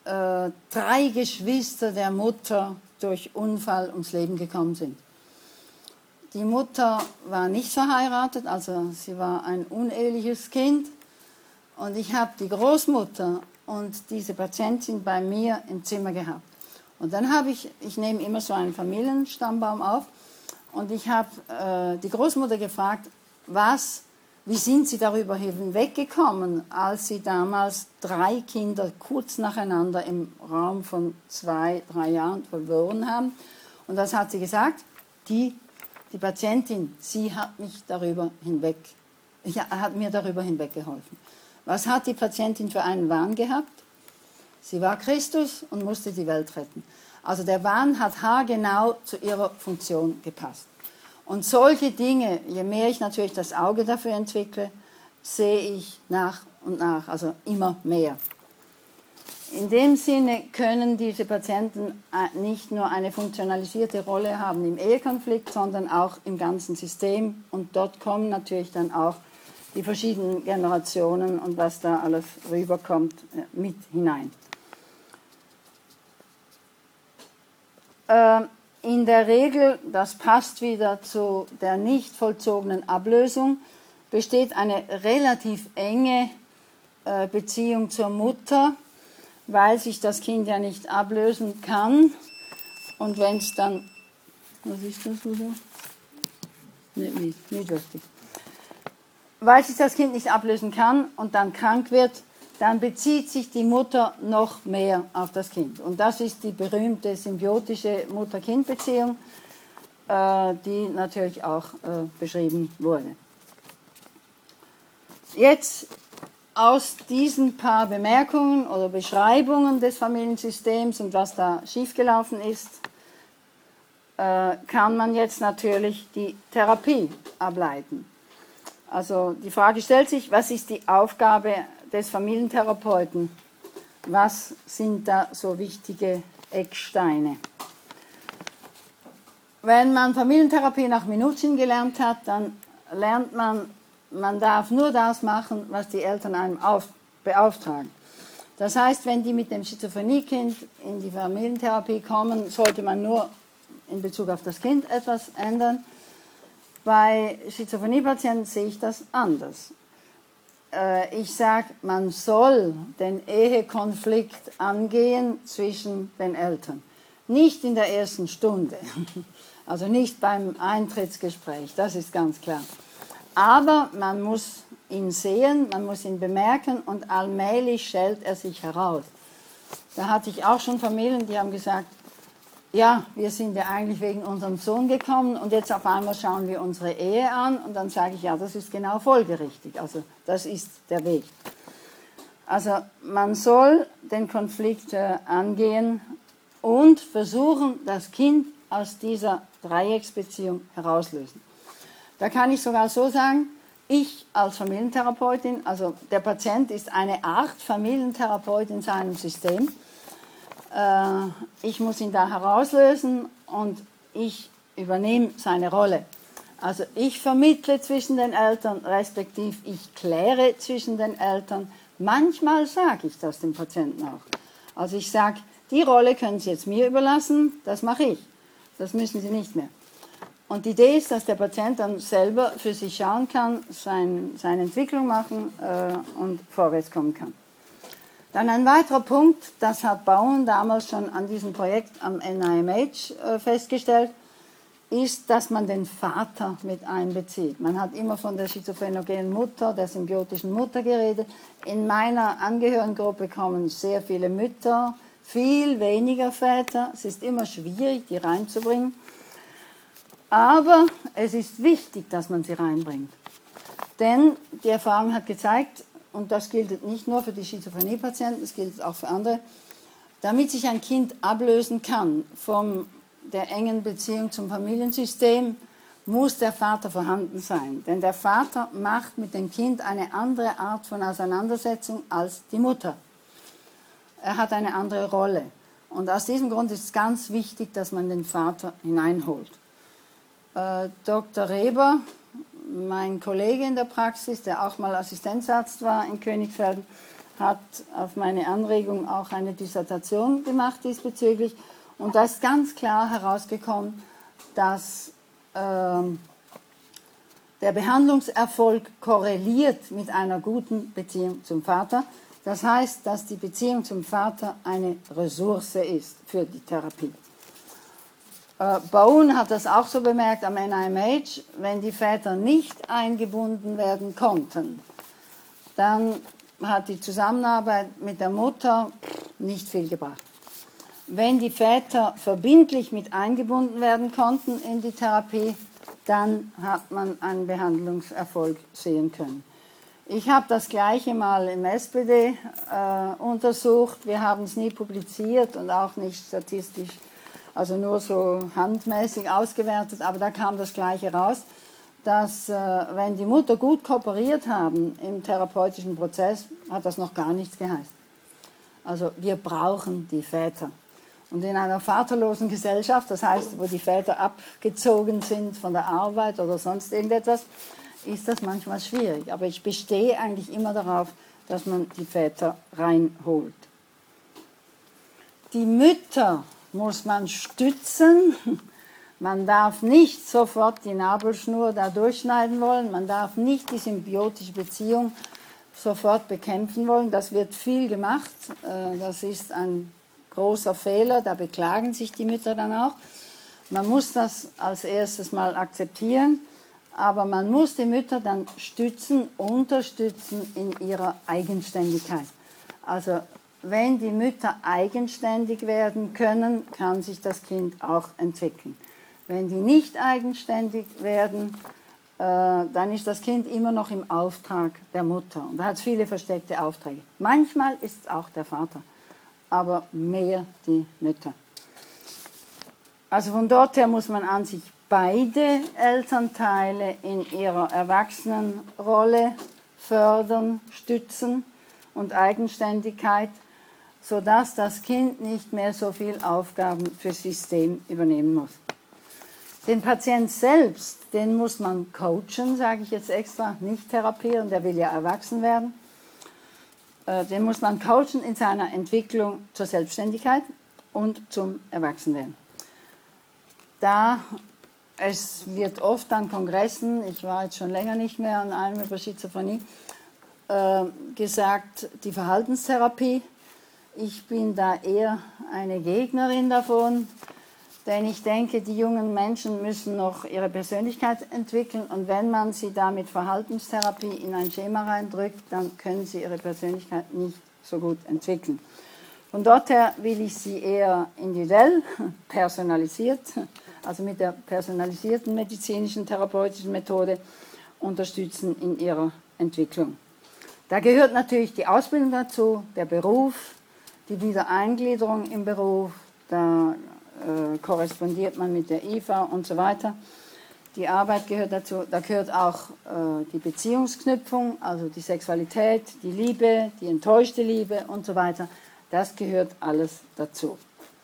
äh, drei Geschwister der Mutter durch Unfall ums Leben gekommen sind. Die Mutter war nicht verheiratet, also sie war ein uneheliches Kind. Und ich habe die Großmutter und diese Patientin bei mir im Zimmer gehabt. Und dann habe ich, ich nehme immer so einen Familienstammbaum auf, und ich habe äh, die Großmutter gefragt, was, wie sind Sie darüber hinweggekommen, als Sie damals drei Kinder kurz nacheinander im Raum von zwei, drei Jahren verloren haben. Und das hat sie gesagt, die, die Patientin, sie hat mich darüber hinweg, ja, hat mir darüber hinweggeholfen. Was hat die Patientin für einen Wahn gehabt? Sie war Christus und musste die Welt retten. Also der Wahn hat haargenau zu ihrer Funktion gepasst. Und solche Dinge, je mehr ich natürlich das Auge dafür entwickle, sehe ich nach und nach, also immer mehr. In dem Sinne können diese Patienten nicht nur eine funktionalisierte Rolle haben im Ehekonflikt, sondern auch im ganzen System. Und dort kommen natürlich dann auch die verschiedenen Generationen und was da alles rüberkommt mit hinein. In der Regel, das passt wieder zu der nicht vollzogenen Ablösung, besteht eine relativ enge Beziehung zur Mutter, weil sich das Kind ja nicht ablösen kann. Und wenn es dann, was ist das oder? Nicht, nicht, nicht lustig. Weil sich das Kind nicht ablösen kann und dann krank wird, dann bezieht sich die Mutter noch mehr auf das Kind. Und das ist die berühmte symbiotische Mutter-Kind-Beziehung, äh, die natürlich auch äh, beschrieben wurde. Jetzt aus diesen paar Bemerkungen oder Beschreibungen des Familiensystems und was da schiefgelaufen ist, äh, kann man jetzt natürlich die Therapie ableiten. Also die Frage stellt sich, was ist die Aufgabe des Familientherapeuten? Was sind da so wichtige Ecksteine? Wenn man Familientherapie nach Minuchin gelernt hat, dann lernt man, man darf nur das machen, was die Eltern einem auf, beauftragen. Das heißt, wenn die mit dem Schizophrenie-Kind in die Familientherapie kommen, sollte man nur in Bezug auf das Kind etwas ändern. Bei Schizophrenie-Patienten sehe ich das anders. Ich sage, man soll den Ehekonflikt angehen zwischen den Eltern. Nicht in der ersten Stunde, also nicht beim Eintrittsgespräch, das ist ganz klar. Aber man muss ihn sehen, man muss ihn bemerken und allmählich schält er sich heraus. Da hatte ich auch schon Familien, die haben gesagt, ja, wir sind ja eigentlich wegen unserem Sohn gekommen und jetzt auf einmal schauen wir unsere Ehe an und dann sage ich, ja, das ist genau folgerichtig, also das ist der Weg. Also man soll den Konflikt äh, angehen und versuchen, das Kind aus dieser Dreiecksbeziehung herauslösen. Da kann ich sogar so sagen, ich als Familientherapeutin, also der Patient ist eine Art Familientherapeut in seinem System. Ich muss ihn da herauslösen und ich übernehme seine Rolle. Also ich vermittle zwischen den Eltern, respektive ich kläre zwischen den Eltern. Manchmal sage ich das dem Patienten auch. Also ich sage, die Rolle können Sie jetzt mir überlassen, das mache ich. Das müssen Sie nicht mehr. Und die Idee ist, dass der Patient dann selber für sich schauen kann, sein, seine Entwicklung machen äh, und vorwärts kommen kann. Dann ein weiterer Punkt, das hat Bauen damals schon an diesem Projekt am N I M H festgestellt, ist, dass man den Vater mit einbezieht. Man hat immer von der schizophrenogenen Mutter, der symbiotischen Mutter geredet. In meiner Angehörigengruppe kommen sehr viele Mütter, viel weniger Väter. Es ist immer schwierig, die reinzubringen. Aber es ist wichtig, dass man sie reinbringt. Denn die Erfahrung hat gezeigt, und das gilt nicht nur für die Schizophrenie-Patienten, es gilt auch für andere, damit sich ein Kind ablösen kann von der engen Beziehung zum Familiensystem, muss der Vater vorhanden sein. Denn der Vater macht mit dem Kind eine andere Art von Auseinandersetzung als die Mutter. Er hat eine andere Rolle. Und aus diesem Grund ist es ganz wichtig, dass man den Vater hineinholt. Äh, Doktor Reber, mein Kollege in der Praxis, der auch mal Assistenzarzt war in Königsfelden, hat auf meine Anregung auch eine Dissertation gemacht diesbezüglich. Und da ist ganz klar herausgekommen, dass ähm, der Behandlungserfolg korreliert mit einer guten Beziehung zum Vater. Das heißt, dass die Beziehung zum Vater eine Ressource ist für die Therapie. Äh, Bowen hat das auch so bemerkt am N I M H, wenn die Väter nicht eingebunden werden konnten, dann hat die Zusammenarbeit mit der Mutter nicht viel gebracht. Wenn die Väter verbindlich mit eingebunden werden konnten in die Therapie, dann hat man einen Behandlungserfolg sehen können. Ich habe das Gleiche mal im S P D äh, untersucht. Wir haben es nie publiziert und auch nicht statistisch, also nur so handmäßig ausgewertet, aber da kam das Gleiche raus, dass äh, wenn die Mutter gut kooperiert haben im therapeutischen Prozess, hat das noch gar nichts geheißen. Also wir brauchen die Väter. Und in einer vaterlosen Gesellschaft, das heißt, wo die Väter abgezogen sind von der Arbeit oder sonst irgendetwas, ist das manchmal schwierig. Aber ich bestehe eigentlich immer darauf, dass man die Väter reinholt. Die Mütter muss man stützen. Man darf nicht sofort die Nabelschnur da durchschneiden wollen. Man darf nicht die symbiotische Beziehung sofort bekämpfen wollen. Das wird viel gemacht. Das ist ein großer Fehler. Da beklagen sich die Mütter dann auch. Man muss das als erstes mal akzeptieren. Aber man muss die Mütter dann stützen, unterstützen in ihrer Eigenständigkeit. Also wenn die Mütter eigenständig werden können, kann sich das Kind auch entwickeln. Wenn die nicht eigenständig werden, äh, dann ist das Kind immer noch im Auftrag der Mutter. Und da hat es viele versteckte Aufträge. Manchmal ist es auch der Vater, aber mehr die Mütter. Also von dort her muss man an sich beide Elternteile in ihrer Erwachsenenrolle fördern, stützen und Eigenständigkeit, sodass das Kind nicht mehr so viel Aufgaben fürs System übernehmen muss. Den Patient selbst, den muss man coachen, sage ich jetzt extra, nicht therapieren, der will ja erwachsen werden. Den muss man coachen in seiner Entwicklung zur Selbstständigkeit und zum Erwachsenwerden. Da Es wird oft an Kongressen, ich war jetzt schon länger nicht mehr an einem über Schizophrenie, äh, gesagt, die Verhaltenstherapie. Ich bin da eher eine Gegnerin davon, denn ich denke, die jungen Menschen müssen noch ihre Persönlichkeit entwickeln und wenn man sie da mit Verhaltenstherapie in ein Schema reindrückt, dann können sie ihre Persönlichkeit nicht so gut entwickeln. Von dort her will ich sie eher individuell, personalisiert, also mit der personalisierten medizinischen therapeutischen Methode unterstützen in ihrer Entwicklung. Da gehört natürlich die Ausbildung dazu, der Beruf, die Wiedereingliederung im Beruf, da äh, korrespondiert man mit der I F A und so weiter. Die Arbeit gehört dazu, da gehört auch äh, die Beziehungsknüpfung, also die Sexualität, die Liebe, die enttäuschte Liebe und so weiter. Das gehört alles dazu.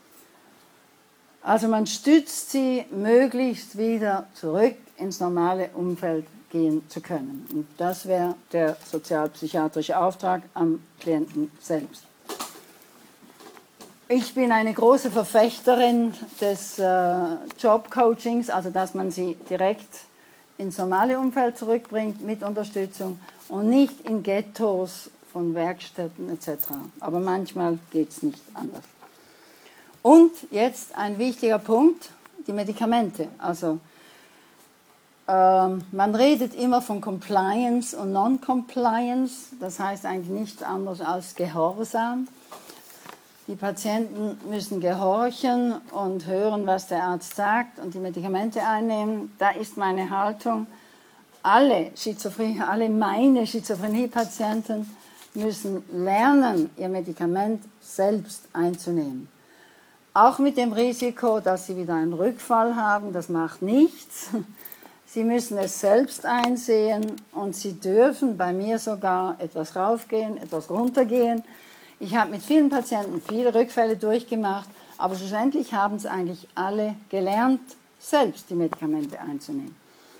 Also man stützt sie, möglichst wieder zurück ins normale Umfeld gehen zu können. Und das wäre der sozialpsychiatrische Auftrag am Klienten selbst. Ich bin eine große Verfechterin des äh, Jobcoachings, also dass man sie direkt ins normale Umfeld zurückbringt mit Unterstützung und nicht in Ghettos von Werkstätten et cetera. Aber manchmal geht es nicht anders. Und jetzt ein wichtiger Punkt, die Medikamente. Also ähm, man redet immer von Compliance und Non-Compliance, das heißt eigentlich nichts anderes als Gehorsam. Die Patienten müssen gehorchen und hören, was der Arzt sagt und die Medikamente einnehmen. Da ist meine Haltung, alle Schizophrenie, alle meine Schizophrenie-Patienten müssen lernen, ihr Medikament selbst einzunehmen. Auch mit dem Risiko, dass sie wieder einen Rückfall haben, das macht nichts. Sie müssen es selbst einsehen und sie dürfen bei mir sogar etwas raufgehen, etwas runtergehen. Ich habe mit vielen Patienten viele Rückfälle durchgemacht, aber schlussendlich haben es eigentlich alle gelernt, selbst die Medikamente einzunehmen.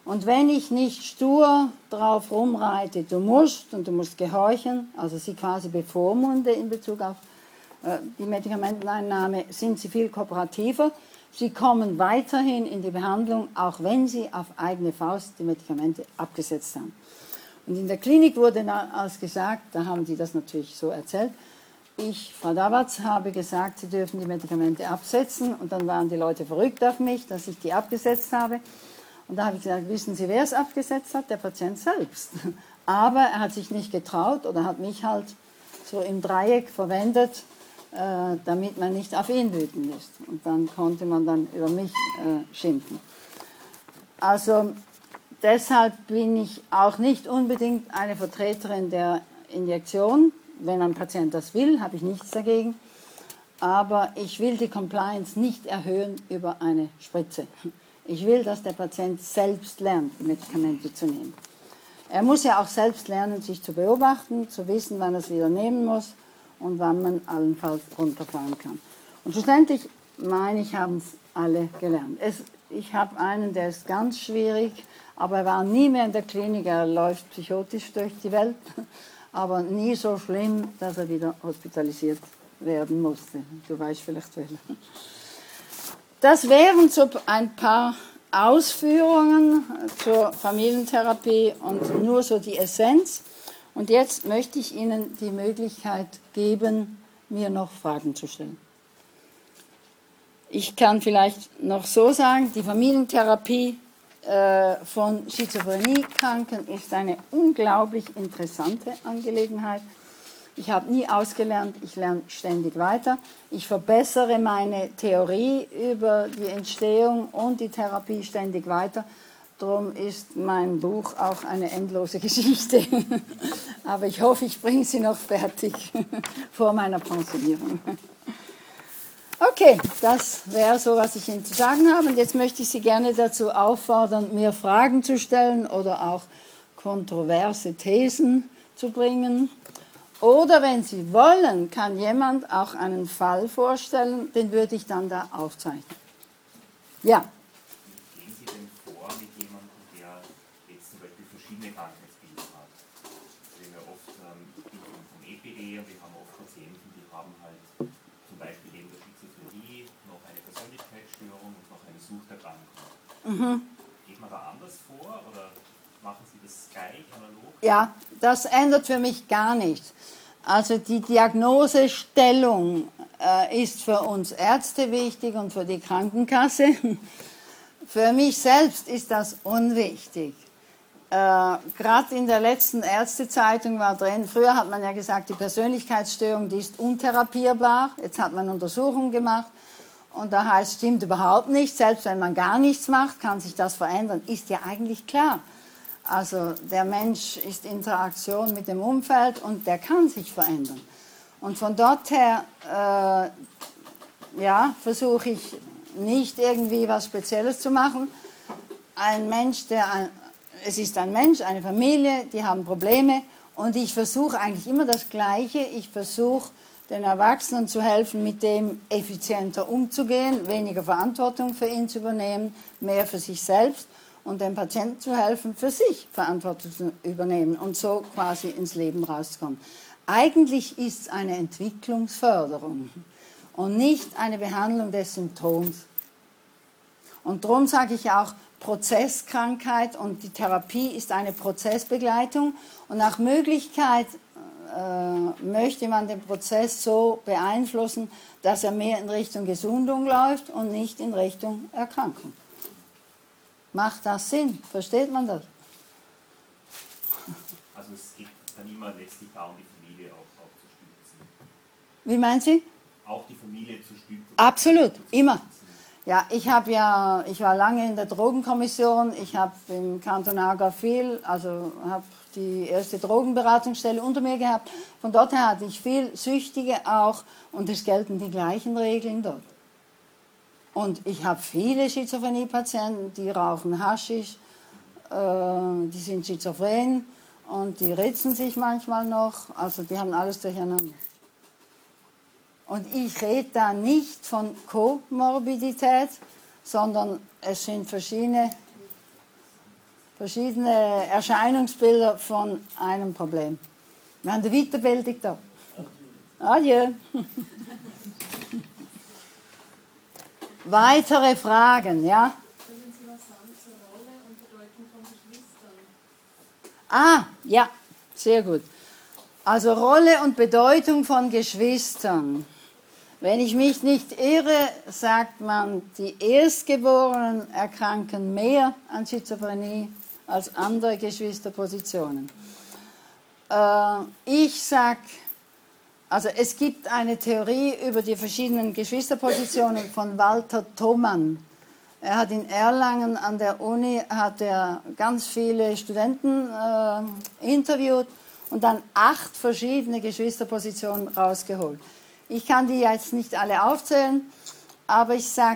Und wenn ich nicht stur drauf rumreite, du musst und du musst gehorchen, also sie quasi bevormunde in Bezug auf äh, die Medikamenteneinnahme, sind sie viel kooperativer. Sie kommen weiterhin in die Behandlung, auch wenn sie auf eigene Faust die Medikamente abgesetzt haben. Und in der Klinik wurde als gesagt, da haben die das natürlich so erzählt, ich, Frau Davatz, habe gesagt, Sie dürfen die Medikamente absetzen. Und dann waren die Leute verrückt auf mich, dass ich die abgesetzt habe. Und da habe ich gesagt, wissen Sie, wer es abgesetzt hat? Der Patient selbst. Aber er hat sich nicht getraut oder hat mich halt so im Dreieck verwendet, äh, damit man nicht auf ihn wütend ist. Und dann konnte man dann über mich äh, schimpfen. Also deshalb bin ich auch nicht unbedingt eine Vertreterin der Injektion. Wenn ein Patient das will, habe ich nichts dagegen. Aber ich will die Compliance nicht erhöhen über eine Spritze. Ich will, dass der Patient selbst lernt, die Medikamente zu nehmen. Er muss ja auch selbst lernen, sich zu beobachten, zu wissen, wann er es wieder nehmen muss und wann man allenfalls runterfahren kann. Und schlussendlich, meine ich, haben es alle gelernt. Es, ich habe einen, der ist ganz schwierig, aber er war nie mehr in der Klinik, er läuft psychotisch durch die Welt. Aber nie so schlimm, dass er wieder hospitalisiert werden musste. Du weißt vielleicht welcher. Das wären so ein paar Ausführungen zur Familientherapie und nur so die Essenz. Und jetzt möchte ich Ihnen die Möglichkeit geben, mir noch Fragen zu stellen. Ich kann vielleicht noch so sagen, die Familientherapie von Schizophreniekranken ist eine unglaublich interessante Angelegenheit. Ich habe nie ausgelernt, ich lerne ständig weiter. Ich verbessere meine Theorie über die Entstehung und die Therapie ständig weiter. Darum ist mein Buch auch eine endlose Geschichte. Aber ich hoffe, ich bringe sie noch fertig vor meiner Pensionierung. Okay, das wäre so, was ich Ihnen zu sagen habe. Und jetzt möchte ich Sie gerne dazu auffordern, mir Fragen zu stellen oder auch kontroverse Thesen zu bringen. Oder wenn Sie wollen, kann jemand auch einen Fall vorstellen, den würde ich dann da aufzeichnen. Ja. Wie gehen Sie denn vor mit jemandem, der jetzt zum Beispiel verschiedene Krankheitsbilder hat? Wir haben ja oft ähm, vom E P D und wir haben oft Patienten, die haben halt zum Beispiel neben der Schizophrenie noch eine Persönlichkeitsstörung und noch eine Suchterkrankung. Mhm. Geht man da anders vor oder machen Sie das gleich, analog? Ja, das ändert für mich gar nichts. Also die Diagnosestellung äh, ist für uns Ärzte wichtig und für die Krankenkasse. Für mich selbst ist das unwichtig. Äh, Gerade in der letzten Ärztezeitung war drin, früher hat man ja gesagt, die Persönlichkeitsstörung, die ist untherapierbar. Jetzt hat man Untersuchungen gemacht und da heißt, stimmt überhaupt nicht. Selbst wenn man gar nichts macht, kann sich das verändern. Ist ja eigentlich klar. Also der Mensch ist Interaktion mit dem Umfeld und der kann sich verändern. Und von dort her äh, ja, versuche ich nicht irgendwie was Spezielles zu machen. Ein Mensch, der ein, es ist ein Mensch, eine Familie, die haben Probleme und ich versuche eigentlich immer das Gleiche. Ich versuche den Erwachsenen zu helfen, mit dem effizienter umzugehen, weniger Verantwortung für ihn zu übernehmen, mehr für sich selbst. Und dem Patienten zu helfen, für sich Verantwortung zu übernehmen und so quasi ins Leben rauszukommen. Eigentlich ist es eine Entwicklungsförderung und nicht eine Behandlung des Symptoms. Und darum sage ich auch Prozesskrankheit und die Therapie ist eine Prozessbegleitung und nach Möglichkeit äh, möchte man den Prozess so beeinflussen, dass er mehr in Richtung Gesundung läuft und nicht in Richtung Erkrankung. Macht das Sinn? Versteht man das? Also es geht dann immer letztlich darum, die Familie auch, auch zu stützen. Wie meinen Sie? Auch die Familie zu stützen. Absolut, immer. Ja, ich habe ja, ich war lange in der Drogenkommission, ich habe im Kanton Aargau viel, also habe die erste Drogenberatungsstelle unter mir gehabt. Von dort her hatte ich viel Süchtige auch und es gelten die gleichen Regeln dort. Und ich habe viele Schizophrenie-Patienten, die rauchen Haschisch, äh, die sind schizophren und die ritzen sich manchmal noch, also die haben alles durcheinander. Und ich rede da nicht von Komorbidität, sondern es sind verschiedene... verschiedene Erscheinungsbilder von einem Problem. Wir haben die Weiterbildung da. Adieu. Weitere Fragen, ja? Können Sie was sagen zur Rolle und Bedeutung von Geschwistern? Ah, ja, sehr gut. Also Rolle und Bedeutung von Geschwistern. Wenn ich mich nicht irre, sagt man, die Erstgeborenen erkranken mehr an Schizophrenie als andere Geschwisterpositionen. Äh, ich sage, also es gibt eine Theorie über die verschiedenen Geschwisterpositionen von Walter Thomann. Er hat in Erlangen an der Uni hat er ganz viele Studenten äh, interviewt und dann acht verschiedene Geschwisterpositionen rausgeholt. Ich kann die jetzt nicht alle aufzählen, aber ich sage,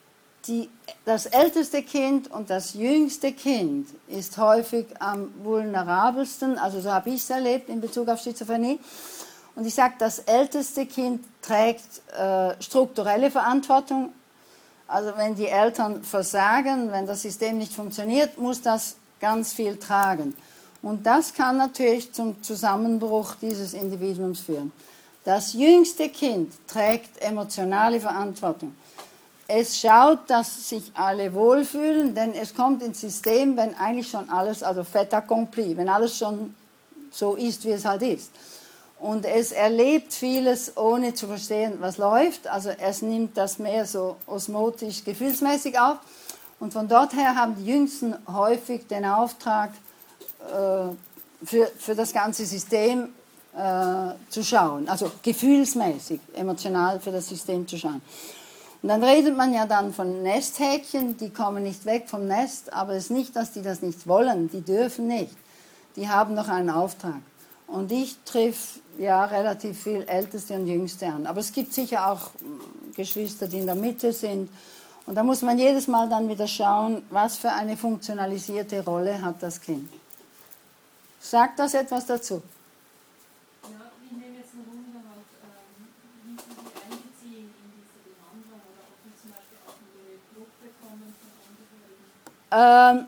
das älteste Kind und das jüngste Kind ist häufig am vulnerabelsten, also so habe ich es erlebt in Bezug auf Schizophrenie. Und ich sage, das älteste Kind trägt äh, strukturelle Verantwortung. Also wenn die Eltern versagen, wenn das System nicht funktioniert, muss das ganz viel tragen. Und das kann natürlich zum Zusammenbruch dieses Individuums führen. Das jüngste Kind trägt emotionale Verantwortung. Es schaut, dass sich alle wohlfühlen, denn es kommt ins System, wenn eigentlich schon alles, also fait accompli, wenn alles schon so ist, wie es halt ist. Und es erlebt vieles, ohne zu verstehen, was läuft. Also es nimmt das mehr so osmotisch, gefühlsmäßig auf. Und von dort her haben die Jüngsten häufig den Auftrag, äh, für, für das ganze System äh, zu schauen. Also gefühlsmäßig, emotional für das System zu schauen. Und dann redet man ja dann von Nesthäkchen, die kommen nicht weg vom Nest, aber es ist nicht, dass die das nicht wollen, die dürfen nicht. Die haben noch einen Auftrag. Und ich triff ja relativ viel Älteste und Jüngste an. Aber es gibt sicher auch Geschwister, die in der Mitte sind. Und da muss man jedes Mal dann wieder schauen, was für eine funktionalisierte Rolle hat das Kind. Sagt das etwas dazu? Ja, wir nehmen jetzt ein Wunderwald, ähm, wie Sie die einbeziehen in diese Behandlung oder ob wir zum Beispiel auch in Ihre Gruppe kommen von Angehörigen?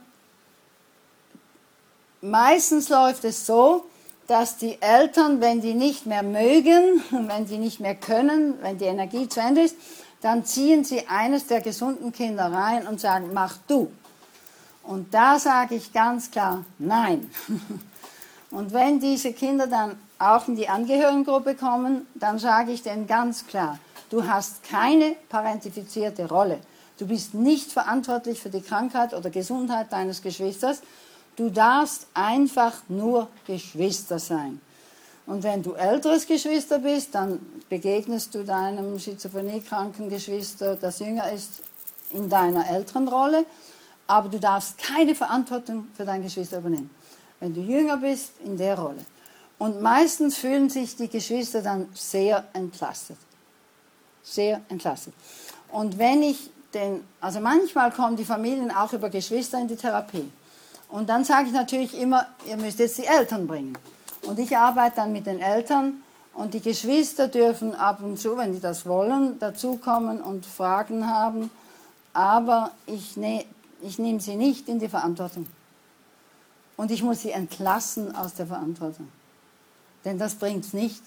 Ähm, meistens läuft es so, dass die Eltern, wenn die nicht mehr mögen, wenn die nicht mehr können, wenn die Energie zu Ende ist, dann ziehen sie eines der gesunden Kinder rein und sagen, mach du. Und da sage ich ganz klar, nein. Und wenn diese Kinder dann auch in die Angehörigengruppe kommen, dann sage ich denen ganz klar, du hast keine parentifizierte Rolle. Du bist nicht verantwortlich für die Krankheit oder Gesundheit deines Geschwisters. Du darfst einfach nur Geschwister sein. Und wenn du älteres Geschwister bist, dann begegnest du deinem schizophreniekranken Geschwister, das jünger ist, in deiner älteren Rolle. Aber du darfst keine Verantwortung für dein Geschwister übernehmen. Wenn du jünger bist, in der Rolle. Und meistens fühlen sich die Geschwister dann sehr entlastet. Sehr entlastet. Und wenn ich den, also manchmal kommen die Familien auch über Geschwister in die Therapie. Und dann sage ich natürlich immer, ihr müsst jetzt die Eltern bringen. Und ich arbeite dann mit den Eltern und die Geschwister dürfen ab und zu, wenn die das wollen, dazukommen und Fragen haben. Aber ich, ne, ich nehme sie nicht in die Verantwortung. Und ich muss sie entlassen aus der Verantwortung. Denn das bringt es nicht.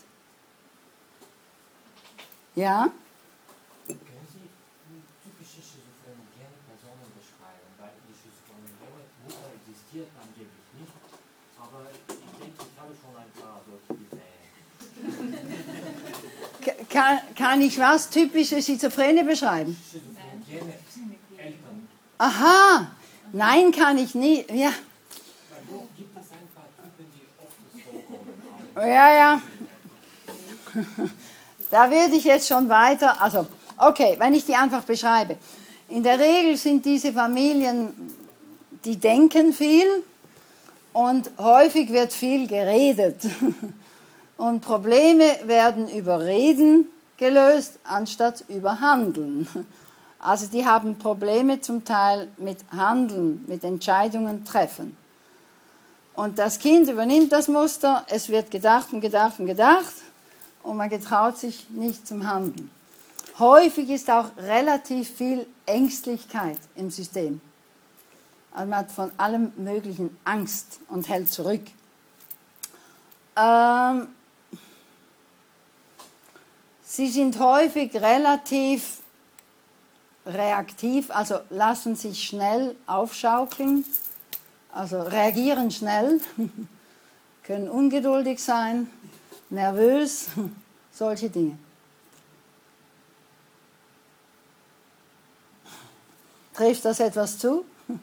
Ja? Können Sie typische schizophrene Personen beschreiben? Weil die schizophrene Mutter existiert angeblich nicht. Aber ich denke, ich habe schon ein paar solche gesehen. Kann, kann ich was? Typische Schizophrene beschreiben? Schizophrene Eltern. Aha! Nein, kann ich nicht. Ja. Gibt es ein paar Typen, die oft vorkommen? Ja, ja. Da würde ich jetzt schon weiter, also, okay, wenn ich die einfach beschreibe. In der Regel sind diese Familien, die denken viel und häufig wird viel geredet. Und Probleme werden über Reden gelöst, anstatt über Handeln. Also die haben Probleme zum Teil mit Handeln, mit Entscheidungen treffen. Und das Kind übernimmt das Muster, es wird gedacht und gedacht und gedacht und man getraut sich nicht zum Handeln. Häufig ist auch relativ viel Ängstlichkeit im System. Also man hat von allem Möglichen Angst und hält zurück. Ähm, sie sind häufig relativ reaktiv, also lassen sich schnell aufschaukeln, also reagieren schnell, können ungeduldig sein, nervös, solche Dinge. Trifft das etwas zu?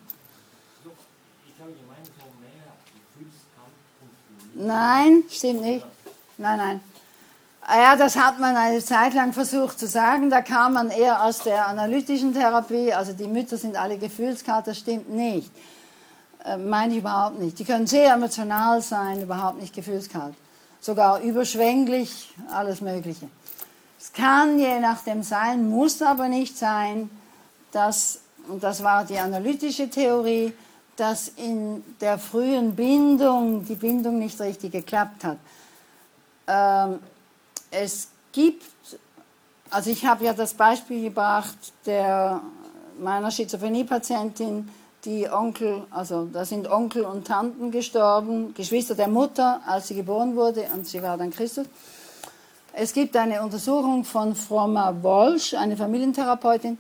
Ich habe gemeint, so mehr Gefühlskampf und Nein, stimmt nicht. Nein, nein. Ja, das hat man eine Zeit lang versucht zu sagen. Da kam man eher aus der analytischen Therapie. Also die Mütter sind alle gefühlskalt, das stimmt nicht. Äh, meine ich überhaupt nicht. Die können sehr emotional sein, überhaupt nicht gefühlskalt. Sogar überschwänglich, alles Mögliche. Es kann je nachdem sein, muss aber nicht sein, dass, und das war die analytische Theorie, dass in der frühen Bindung die Bindung nicht richtig geklappt hat. Ähm, es gibt, also ich habe ja das Beispiel gebracht der, meiner Schizophrenie-Patientin, die Onkel, also da sind Onkel und Tanten gestorben, Geschwister der Mutter, als sie geboren wurde, und sie war dann Christus. Es gibt eine Untersuchung von Froma Walsh, eine Familientherapeutin,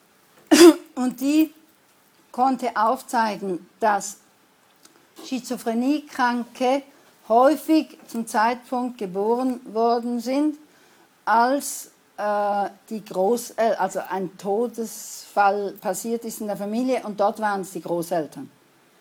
und die konnte aufzeigen, dass Schizophreniekranke häufig zum Zeitpunkt geboren worden sind, als äh, die Großel- also ein Todesfall passiert ist in der Familie, und dort waren es die Großeltern.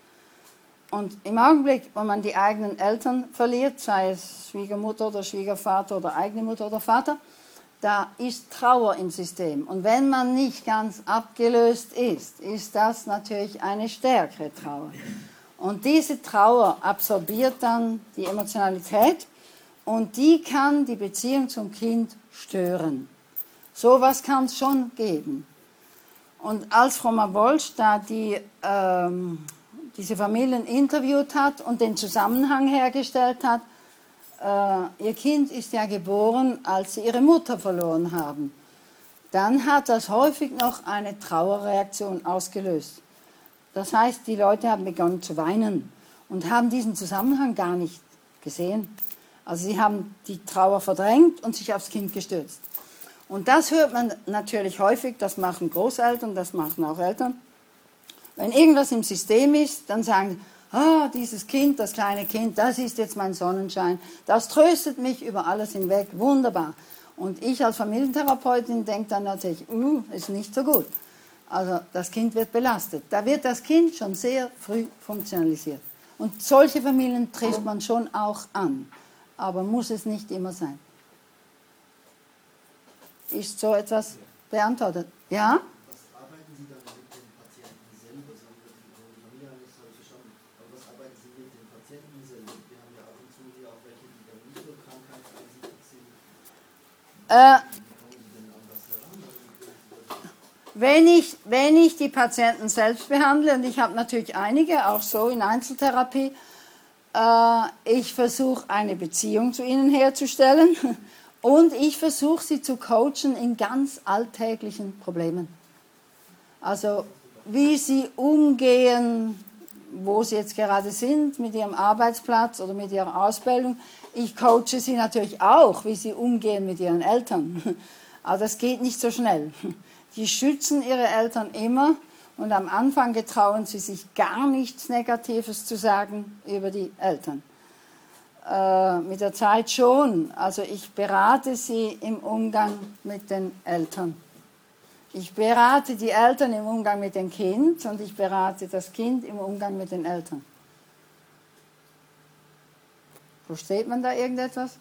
Und im Augenblick, wo man die eigenen Eltern verliert, sei es Schwiegermutter oder Schwiegervater oder eigene Mutter oder Vater, da ist Trauer im System. Und wenn man nicht ganz abgelöst ist, ist das natürlich eine stärkere Trauer. Und diese Trauer absorbiert dann die Emotionalität und die kann die Beziehung zum Kind stören. So etwas kann es schon geben. Und als Frau Walsh da die, ähm, diese Familien interviewt hat und den Zusammenhang hergestellt hat, äh, ihr Kind ist ja geboren, als sie ihre Mutter verloren haben, dann hat das häufig noch eine Trauerreaktion ausgelöst. Das heißt, die Leute haben begonnen zu weinen und haben diesen Zusammenhang gar nicht gesehen. Also sie haben die Trauer verdrängt und sich aufs Kind gestürzt. Und das hört man natürlich häufig, das machen Großeltern, das machen auch Eltern. Wenn irgendwas im System ist, dann sagen sie, ah, dieses Kind, das kleine Kind, das ist jetzt mein Sonnenschein, das tröstet mich über alles hinweg, wunderbar. Und ich als Familientherapeutin denke dann natürlich, uh, ist nicht so gut. Also das Kind wird belastet. Da wird das Kind schon sehr früh funktionalisiert. Und solche Familien trifft man schon auch an. Aber muss es nicht immer sein. Ist so etwas beantwortet? Ja? Was arbeiten Sie dann mit den Patienten selber? Sie haben die Familie nicht so verstanden. Aber was arbeiten Sie mit den Patienten selber? Wir haben ja ab und zu hier auch welche, die dann nicht so krankheitseinsichtig sind. Äh, Wie kommen Sie denn an das heran? Wenn ich, wenn ich die Patienten selbst behandle, und ich habe natürlich einige, auch so in Einzeltherapie, äh, ich versuche eine Beziehung zu ihnen herzustellen und ich versuche sie zu coachen in ganz alltäglichen Problemen. Also wie sie umgehen, wo sie jetzt gerade sind, mit ihrem Arbeitsplatz oder mit ihrer Ausbildung. Ich coache sie natürlich auch, wie sie umgehen mit ihren Eltern. Aber das geht nicht so schnell. Die schützen ihre Eltern immer und am Anfang getrauen sie sich gar nichts Negatives zu sagen über die Eltern. Äh, mit der Zeit schon. Also ich berate sie im Umgang mit den Eltern. Ich berate die Eltern im Umgang mit dem Kind und ich berate das Kind im Umgang mit den Eltern. Versteht man da irgendetwas?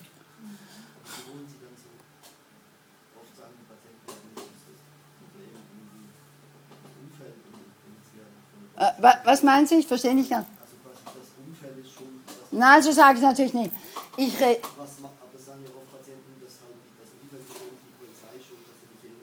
Äh, was meinen Sie? Ich verstehe nicht ganz. Also quasi das Umfeld ist schon... Nein, so sage ich natürlich nicht. Ich re Was macht, aber sagen ja auch Patienten, dass halt das Umfeld schon die Polizei schon, dass sie nicht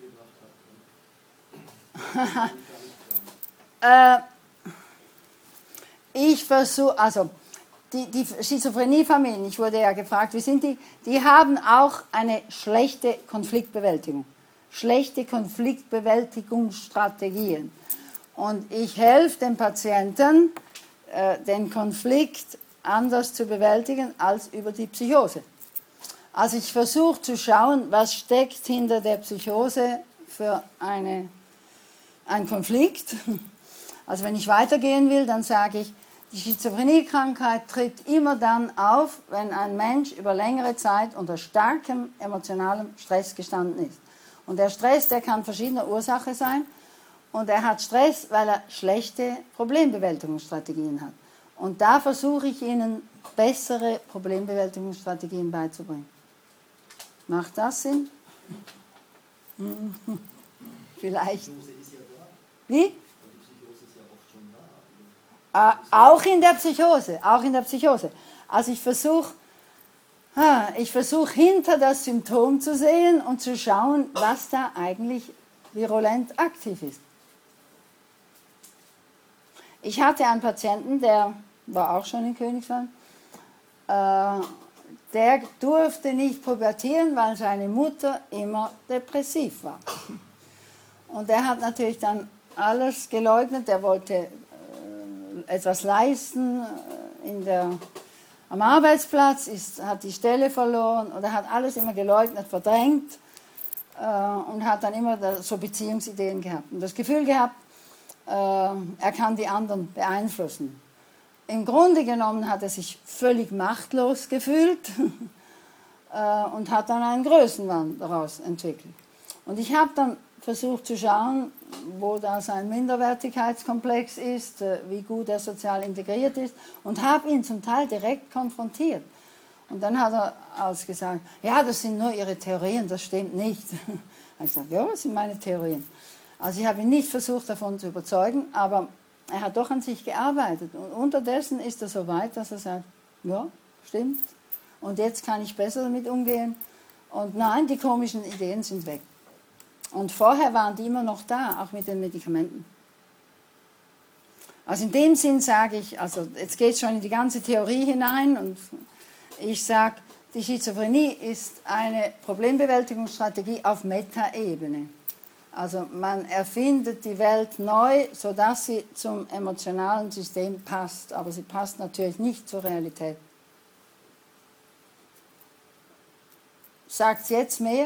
hingebracht hat. äh, ich versuche, also die, die Schizophrenie-Familien, ich wurde ja gefragt, wie sind die? Die haben auch eine schlechte Konfliktbewältigung. Schlechte Konfliktbewältigungsstrategien. Und ich helfe dem Patienten, äh, den Konflikt anders zu bewältigen als über die Psychose. Also ich versuche zu schauen, was steckt hinter der Psychose für eine, einen Konflikt. Also wenn ich weitergehen will, dann sage ich, die Schizophrenie-Krankheit tritt immer dann auf, wenn ein Mensch über längere Zeit unter starkem emotionalem Stress gestanden ist. Und der Stress, der kann verschiedener Ursache sein. Und er hat Stress, weil er schlechte Problembewältigungsstrategien hat. Und da versuche ich Ihnen bessere Problembewältigungsstrategien beizubringen. Macht das Sinn? Hm. Vielleicht. Die Psychose ist ja da. Wie? Die Psychose ist ja oft schon da. Äh, auch in der Psychose, auch in der Psychose. Also ich versuche, ich versuche hinter das Symptom zu sehen und zu schauen, was da eigentlich virulent aktiv ist. Ich hatte einen Patienten, der war auch schon in Königswald, äh, der durfte nicht pubertieren, weil seine Mutter immer depressiv war. Und er hat natürlich dann alles geleugnet, er wollte äh, etwas leisten äh, in der, am Arbeitsplatz, ist, hat die Stelle verloren und er hat alles immer geleugnet, verdrängt äh, und hat dann immer da, so Beziehungsideen gehabt und das Gefühl gehabt, äh, er kann die anderen beeinflussen. Im Grunde genommen hat er sich völlig machtlos gefühlt äh, und hat dann einen Größenwahn daraus entwickelt. Und ich habe dann versucht zu schauen, wo da sein Minderwertigkeitskomplex ist, äh, wie gut er sozial integriert ist und habe ihn zum Teil direkt konfrontiert. Und dann hat er als gesagt, ja, das sind nur Ihre Theorien, das stimmt nicht. Ich gesagt, ja, das sind meine Theorien. Also ich habe ihn nicht versucht, davon zu überzeugen, aber er hat doch an sich gearbeitet. Und unterdessen ist er so weit, dass er sagt, ja, stimmt. Und jetzt kann ich besser damit umgehen. Und nein, die komischen Ideen sind weg. Und vorher waren die immer noch da, auch mit den Medikamenten. Also in dem Sinn sage ich, also jetzt geht es schon in die ganze Theorie hinein und ich sage, die Schizophrenie ist eine Problembewältigungsstrategie auf Metaebene. Also man erfindet die Welt neu, sodass sie zum emotionalen System passt, aber sie passt natürlich nicht zur Realität. Sagt jetzt mehr?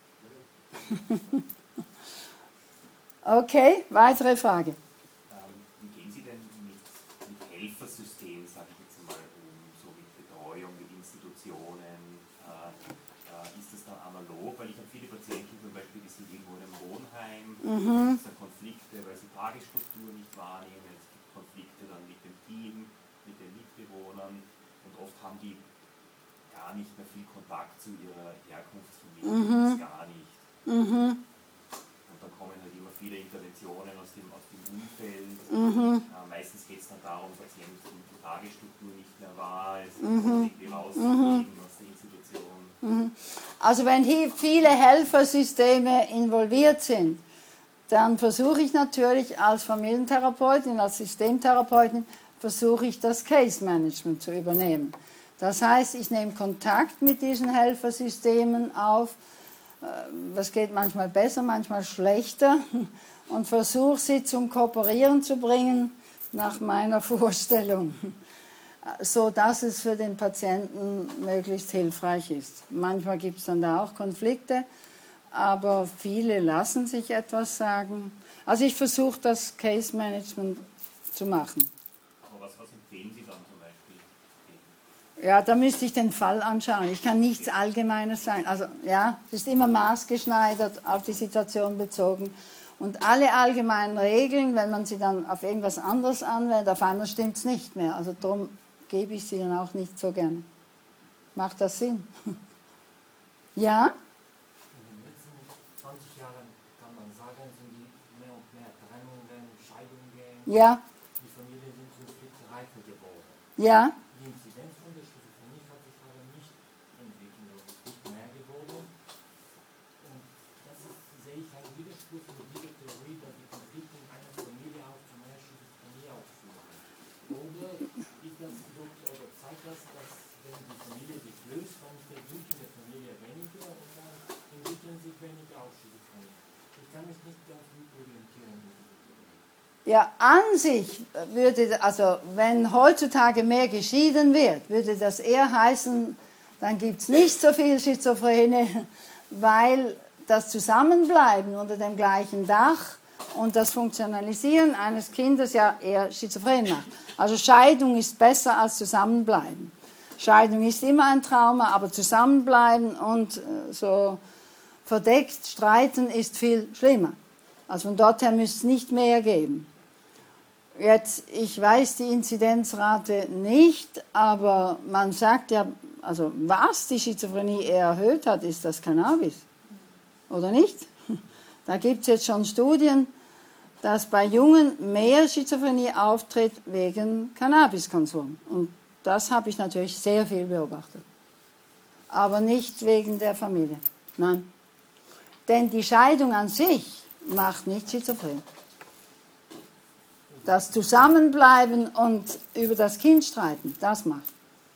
Okay, weitere Frage. Ähm, wie gehen Sie denn mit, mit Helfersystemen, sage ich jetzt mal, um, so mit Betreuung, mit Institutionen? Äh, äh, ist das dann analog? Weil ich habe viele Patienten zum Beispiel, die sind irgendwo in einem Wohnheim, Mhm. es gibt Konflikte, weil sie Tagesstruktur nicht wahrnehmen, es gibt Konflikte dann mit dem Team, mit den Mitbewohnern und oft haben die gar nicht mehr viel Kontakt zu ihrer Herkunftsfamilie, Mhm. das gar nicht. Mhm. Und dann kommen halt immer viele Interventionen aus dem, aus dem Umfeld. Mhm. Äh, meistens geht es dann darum, Patienten nimmt die Tagesstruktur nicht mehr wahr, es Mhm. irgendwie rauszukriegen aus der Institution. Mhm. Also wenn hier viele Helfersysteme involviert sind, dann versuche ich natürlich als Familientherapeutin, als Systemtherapeutin, versuche ich das Case Management zu übernehmen. Das heißt, ich nehme Kontakt mit diesen Helfersystemen auf, das geht manchmal besser, manchmal schlechter und versuche sie zum Kooperieren zu bringen nach meiner Vorstellung, so dass es für den Patienten möglichst hilfreich ist. Manchmal gibt es dann da auch Konflikte, aber viele lassen sich etwas sagen. Also ich versuche das Case Management zu machen. Aber was, was empfehlen Sie dann zum Beispiel? Ja, da müsste ich den Fall anschauen. Ich kann nichts Allgemeines sagen. Also ja, es ist immer maßgeschneidert, auf die Situation bezogen. Und alle allgemeinen Regeln, wenn man sie dann auf irgendwas anderes anwendet, auf einmal stimmt es nicht mehr. Also darum gebe ich sie dann auch nicht so gerne. Macht das Sinn? Ja? In den letzten zwanzig Jahren kann man sagen, sind die mehr und mehr Trennungen, Scheidungen, Ja? die Familien sind konfliktreifer geworden. Ja? Die Inzidenz von der Schizophrenie hat sich aber nicht entwickelt, oder ist nicht mehr geworden. Und das ist, sehe ich einen Widerspruch mit dieser Theorie, dass die Konflikte in einer Familie auch zu mehr Schizophrenie aufführen. Oder ist das so, oder zeigt das, dass wenn die Familie sich löst, dann ist der Wunsch in der Familie weniger und dann entwickeln sich weniger auch Schizophrenie. Ich kann mich nicht ganz gut orientieren mit dieser Theorie. Ja, an sich würde, also wenn heutzutage mehr geschieden wird, würde das eher heißen, dann gibt es nicht so viel Schizophrene, weil das Zusammenbleiben unter dem gleichen Dach und das Funktionalisieren eines Kindes ja eher schizophren macht. Also Scheidung ist besser als Zusammenbleiben. Scheidung ist immer ein Trauma, aber Zusammenbleiben und äh, so verdeckt streiten ist viel schlimmer. Also von dort her müsste es nicht mehr geben. Jetzt, ich weiß die Inzidenzrate nicht, aber man sagt ja, also was die Schizophrenie eher erhöht hat, ist das Cannabis. Oder nicht? Da gibt es jetzt schon Studien, dass bei Jungen mehr Schizophrenie auftritt wegen Cannabiskonsum. Und das habe ich natürlich sehr viel beobachtet. Aber nicht wegen der Familie. Nein. Denn die Scheidung an sich macht nicht schizophren. Das Zusammenbleiben und über das Kind streiten, das macht.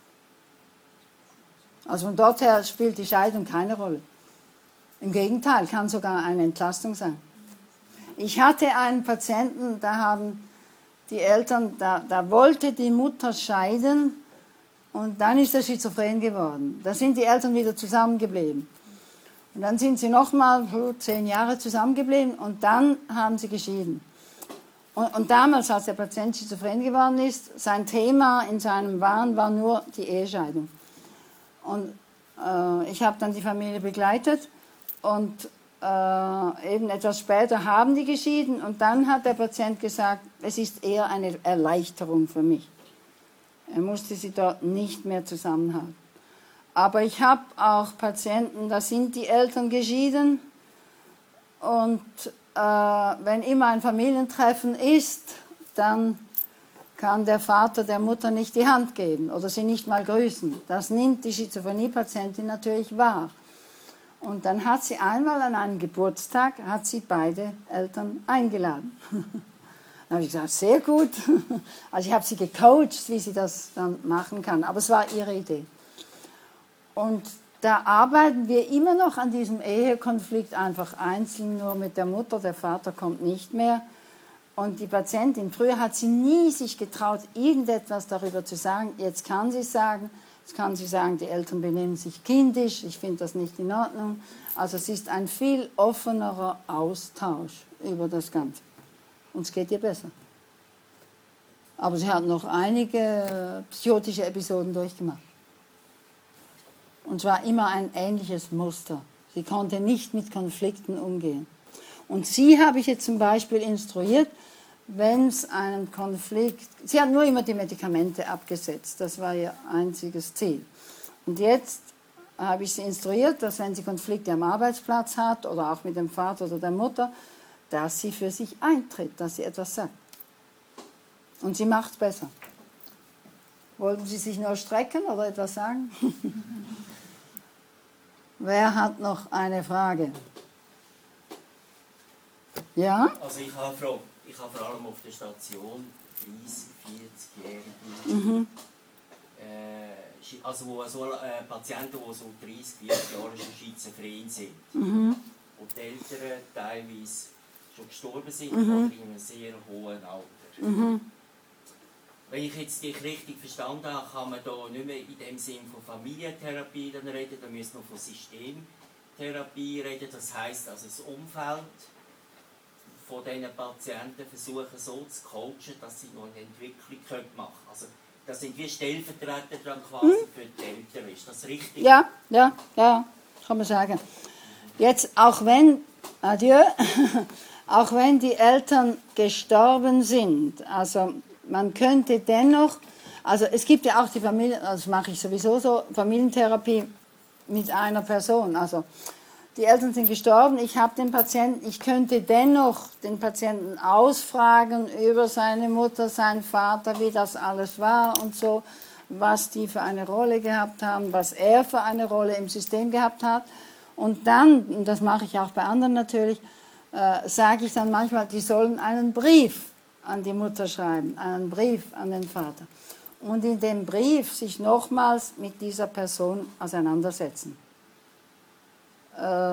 Also von dort her spielt die Scheidung keine Rolle. Im Gegenteil, kann sogar eine Entlastung sein. Ich hatte einen Patienten, da haben die Eltern, da, da wollte die Mutter scheiden und dann ist er schizophren geworden. Da sind die Eltern wieder zusammengeblieben. Und dann sind sie nochmal zehn Jahre zusammengeblieben und dann haben sie geschieden. Und, und damals, als der Patient schizophren geworden ist, sein Thema in seinem Wahn war nur die Ehescheidung. Und äh, ich habe dann die Familie begleitet und äh, eben etwas später haben die geschieden und dann hat der Patient gesagt, es ist eher eine Erleichterung für mich. Er musste sie dort nicht mehr zusammenhalten. Aber ich habe auch Patienten, da sind die Eltern geschieden und äh, wenn immer ein Familientreffen ist, dann kann der Vater der Mutter nicht die Hand geben oder sie nicht mal grüßen. Das nimmt die Schizophrenie-Patientin natürlich wahr. Und dann hat sie einmal an einem Geburtstag, hat sie beide Eltern eingeladen. Dann habe ich gesagt, sehr gut. Also ich habe sie gecoacht, wie sie das dann machen kann. Aber es war ihre Idee. Und da arbeiten wir immer noch an diesem Ehekonflikt einfach einzeln, nur mit der Mutter. Der Vater kommt nicht mehr. Und die Patientin, früher hat sie nie sich getraut, irgendetwas darüber zu sagen. Jetzt kann sie sagen, jetzt kann sie sagen, die Eltern benehmen sich kindisch, ich finde das nicht in Ordnung. Also es ist ein viel offenerer Austausch über das Ganze. Und es geht ihr besser. Aber sie hat noch einige psychotische Episoden durchgemacht. Und zwar immer ein ähnliches Muster. Sie konnte nicht mit Konflikten umgehen. Und sie habe ich jetzt zum Beispiel instruiert, wenn es einen Konflikt... Sie hat nur immer die Medikamente abgesetzt, das war ihr einziges Ziel. Und jetzt habe ich sie instruiert, dass wenn sie Konflikte am Arbeitsplatz hat oder auch mit dem Vater oder der Mutter, dass sie für sich eintritt, dass sie etwas sagt. Und sie macht es besser. Wollten Sie sich nur strecken oder etwas sagen? Wer hat noch eine Frage? Ja? Also ich habe, Frau, ich habe vor allem auf der Station dreißig-, vierzig-Jährige, Mhm. äh, also wo so, äh, Patienten, die so dreißig, vierzig Jahre schon schizophren sind. Mhm. Und die Eltern teilweise schon gestorben sind Mhm. oder in einem sehr hohen Alter. Mhm. Wenn ich jetzt dich richtig verstanden habe, kann man da nicht mehr in dem Sinn von Familientherapie dann reden, da müssen wir von Systemtherapie reden. Das heisst, also das Umfeld von diesen Patienten versuchen so zu coachen, dass sie noch eine Entwicklung machen können. Also das sind wie Stellvertreter dann quasi mhm. für die Eltern. Ist das richtig? Ja, ja, ja, kann man sagen. Jetzt, auch wenn, adieu, auch wenn die Eltern gestorben sind, also man könnte dennoch, also es gibt ja auch die Familie, das mache ich sowieso so, Familientherapie mit einer Person. Also die Eltern sind gestorben, ich habe den Patienten, ich könnte dennoch den Patienten ausfragen über seine Mutter, seinen Vater, wie das alles war und so, was die für eine Rolle gehabt haben, was er für eine Rolle im System gehabt hat. Und dann, und das mache ich auch bei anderen natürlich, äh, sage ich dann manchmal, die sollen einen Brief an die Mutter schreiben, einen Brief an den Vater. Und in dem Brief sich nochmals mit dieser Person auseinandersetzen. Äh,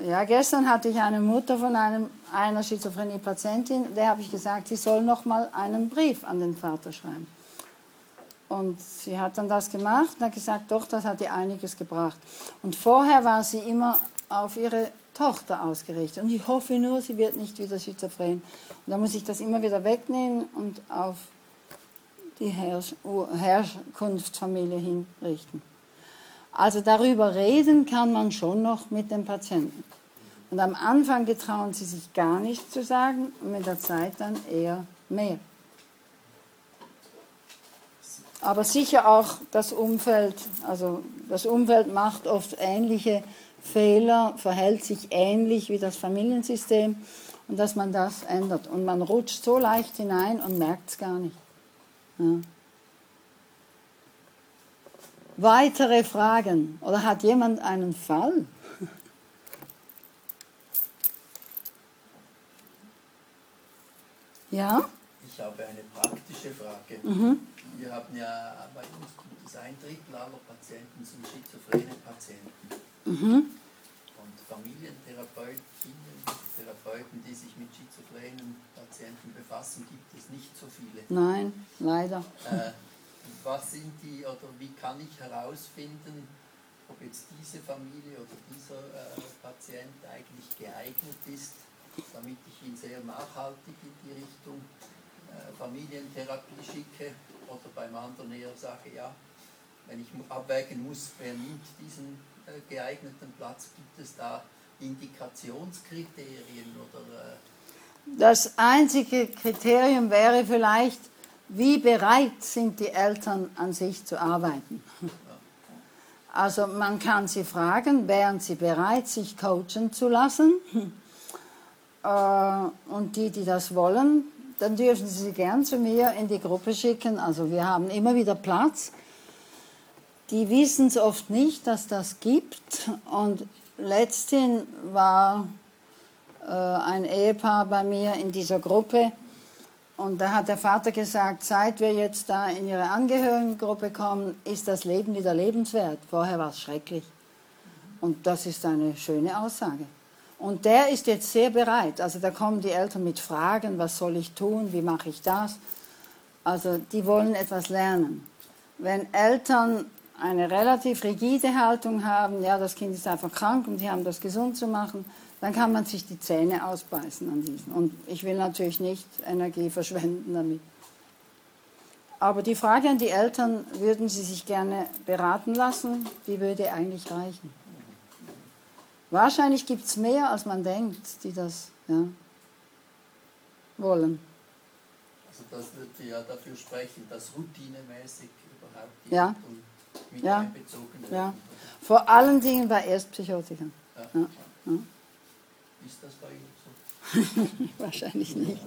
Ja, gestern hatte ich eine Mutter von einem, einer Schizophrenie-Patientin, der habe ich gesagt, sie soll noch mal einen Brief an den Vater schreiben. Und sie hat dann das gemacht und hat gesagt, doch, das hat ihr einiges gebracht. Und vorher war sie immer auf ihre Tochter ausgerichtet. Und ich hoffe nur, sie wird nicht wieder schizophren. Und dann muss ich das immer wieder wegnehmen und auf die Herrsch Herkunftsfamilie hinrichten. Also darüber reden kann man schon noch mit dem Patienten. Und am Anfang getrauen sie sich gar nichts zu sagen und mit der Zeit dann eher mehr. Aber sicher auch das Umfeld, also das Umfeld macht oft ähnliche Fehler, verhält sich ähnlich wie das Familiensystem und dass man das ändert. Und man rutscht so leicht hinein und merkt es gar nicht. Ja. Weitere Fragen? Oder hat jemand einen Fall? Ja? Ich habe eine praktische Frage. Mhm. Wir haben ja bei uns gibt es ein Drittel aller Patienten sind schizophrene Patienten. Mhm. Und Familientherapeutinnen, Therapeuten, die sich mit schizophrenen Patienten befassen, gibt es nicht so viele. Nein, leider. Äh, was sind die, oder wie kann ich herausfinden, ob jetzt diese Familie oder dieser äh, Patient eigentlich geeignet ist, damit ich ihn sehr nachhaltig in die Richtung äh, Familientherapie schicke, oder beim anderen eher sage, ja, wenn ich abwägen muss, wer nimmt diesen äh, geeigneten Platz, gibt es da Indikationskriterien oder... Äh Das einzige Kriterium wäre vielleicht, wie bereit sind die Eltern an sich zu arbeiten. Also man kann sie fragen, wären sie bereit, sich coachen zu lassen? Und die, die das wollen, dann dürfen sie sie gern zu mir in die Gruppe schicken. Also wir haben immer wieder Platz. Die wissen es oft nicht, dass das gibt. Und letzthin war äh, ein Ehepaar bei mir in dieser Gruppe. Und da hat der Vater gesagt, seit wir jetzt da in ihre Angehörigengruppe kommen, ist das Leben wieder lebenswert. Vorher war es schrecklich. Und das ist eine schöne Aussage. Und der ist jetzt sehr bereit. Also da kommen die Eltern mit Fragen, was soll ich tun, wie mache ich das? Also die wollen etwas lernen. Wenn Eltern eine relativ rigide Haltung haben, ja, das Kind ist einfach krank und sie haben das gesund zu machen, dann kann man sich die Zähne ausbeißen an diesen. Und ich will natürlich nicht Energie verschwenden damit. Aber die Frage an die Eltern, würden sie sich gerne beraten lassen, die würde eigentlich reichen. Wahrscheinlich gibt es mehr, als man denkt, die das ja, wollen. Also das würde ja dafür sprechen, dass routinemäßig überhaupt die Ja. Eltern mit Ja. einbezogen werden. Ja. Vor allen Dingen bei Erstpsychotikern. Ja. Ja. Ja. Ist das bei Ihnen so? Wahrscheinlich nicht.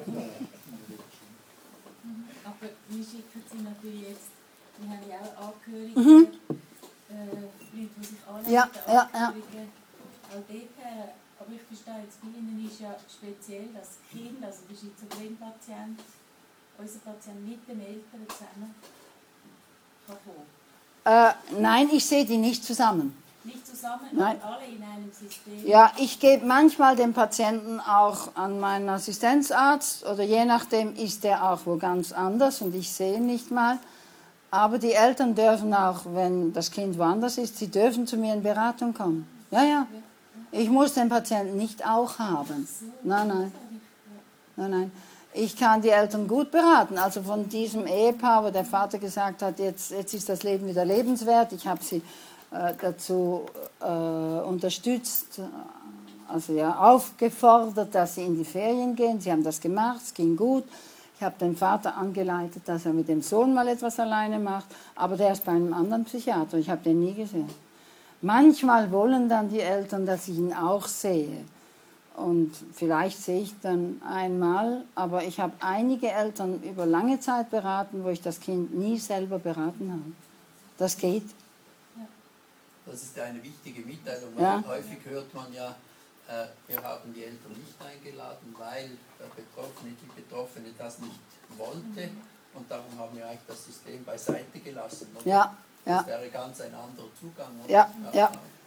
Aber wir schicken sie natürlich jetzt, wir haben ja auch Angehörige, Mhm. äh, Leute, die sich anlegen, Ja, ja, ja. Angehörige, auch dort her. Aber ich verstehe jetzt, bei Ihnen ist ja speziell das Kind, also der Schizophren-Patient, unser Patient mit den Eltern zusammen kann kommen. Äh, nein, ich sehe die nicht zusammen. Nicht zusammen, Nein. aber alle in einem System. Ja, ich gebe manchmal den Patienten auch an meinen Assistenzarzt oder je nachdem ist der auch wo ganz anders und ich sehe ihn nicht mal. Aber die Eltern dürfen auch, wenn das Kind woanders ist, sie dürfen zu mir in Beratung kommen. Ja, ja. Ich muss den Patienten nicht auch haben. Nein, nein. Nein, nein. Ich kann die Eltern gut beraten. Also von diesem Ehepaar, wo der Vater gesagt hat, jetzt, jetzt ist das Leben wieder lebenswert. Ich habe sie äh, dazu äh, unterstützt, also ja, aufgefordert, dass sie in die Ferien gehen. Sie haben das gemacht, es ging gut. Ich habe den Vater angeleitet, dass er mit dem Sohn mal etwas alleine macht. Aber der ist bei einem anderen Psychiater. Ich habe den nie gesehen. Manchmal wollen dann die Eltern, dass ich ihn auch sehe. Und vielleicht sehe ich dann einmal, aber ich habe einige Eltern über lange Zeit beraten, wo ich das Kind nie selber beraten habe. Das geht. Das ist eine wichtige Mitteilung, weil Ja. häufig hört man ja, äh, wir haben die Eltern nicht eingeladen, weil der Betroffene, die Betroffene das nicht wollte und darum haben wir eigentlich das System beiseite gelassen. Oder? Ja, ja. Das wäre ganz ein anderer Zugang. Oder? Ja, ja,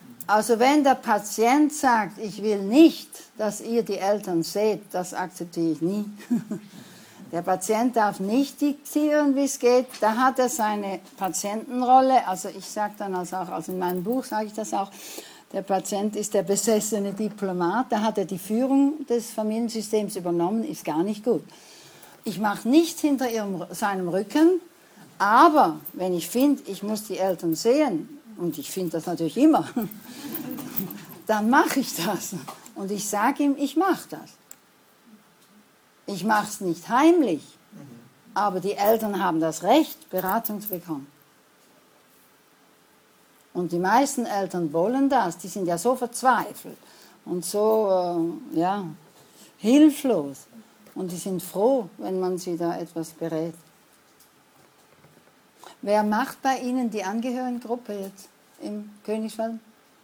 Also wenn der Patient sagt, ich will nicht, dass ihr die Eltern seht, das akzeptiere ich nie. Der Patient darf nicht diktieren, wie es geht. Da hat er seine Patientenrolle. Also ich sage dann also auch, also in meinem Buch sage ich das auch, der Patient ist der besessene Diplomat. Da hat er die Führung des Familiensystems übernommen, ist gar nicht gut. Ich mache nichts hinter ihrem, seinem Rücken, aber wenn ich finde, ich muss die Eltern sehen, und ich finde das natürlich immer, dann mache ich das. Und ich sage ihm, ich mache das. Ich mache es nicht heimlich, aber die Eltern haben das Recht, Beratung zu bekommen. Und die meisten Eltern wollen das, die sind ja so verzweifelt und so äh, ja, hilflos. Und die sind froh, wenn man sie da etwas berät. Wer macht bei Ihnen die Angehörigengruppe jetzt im Königswald?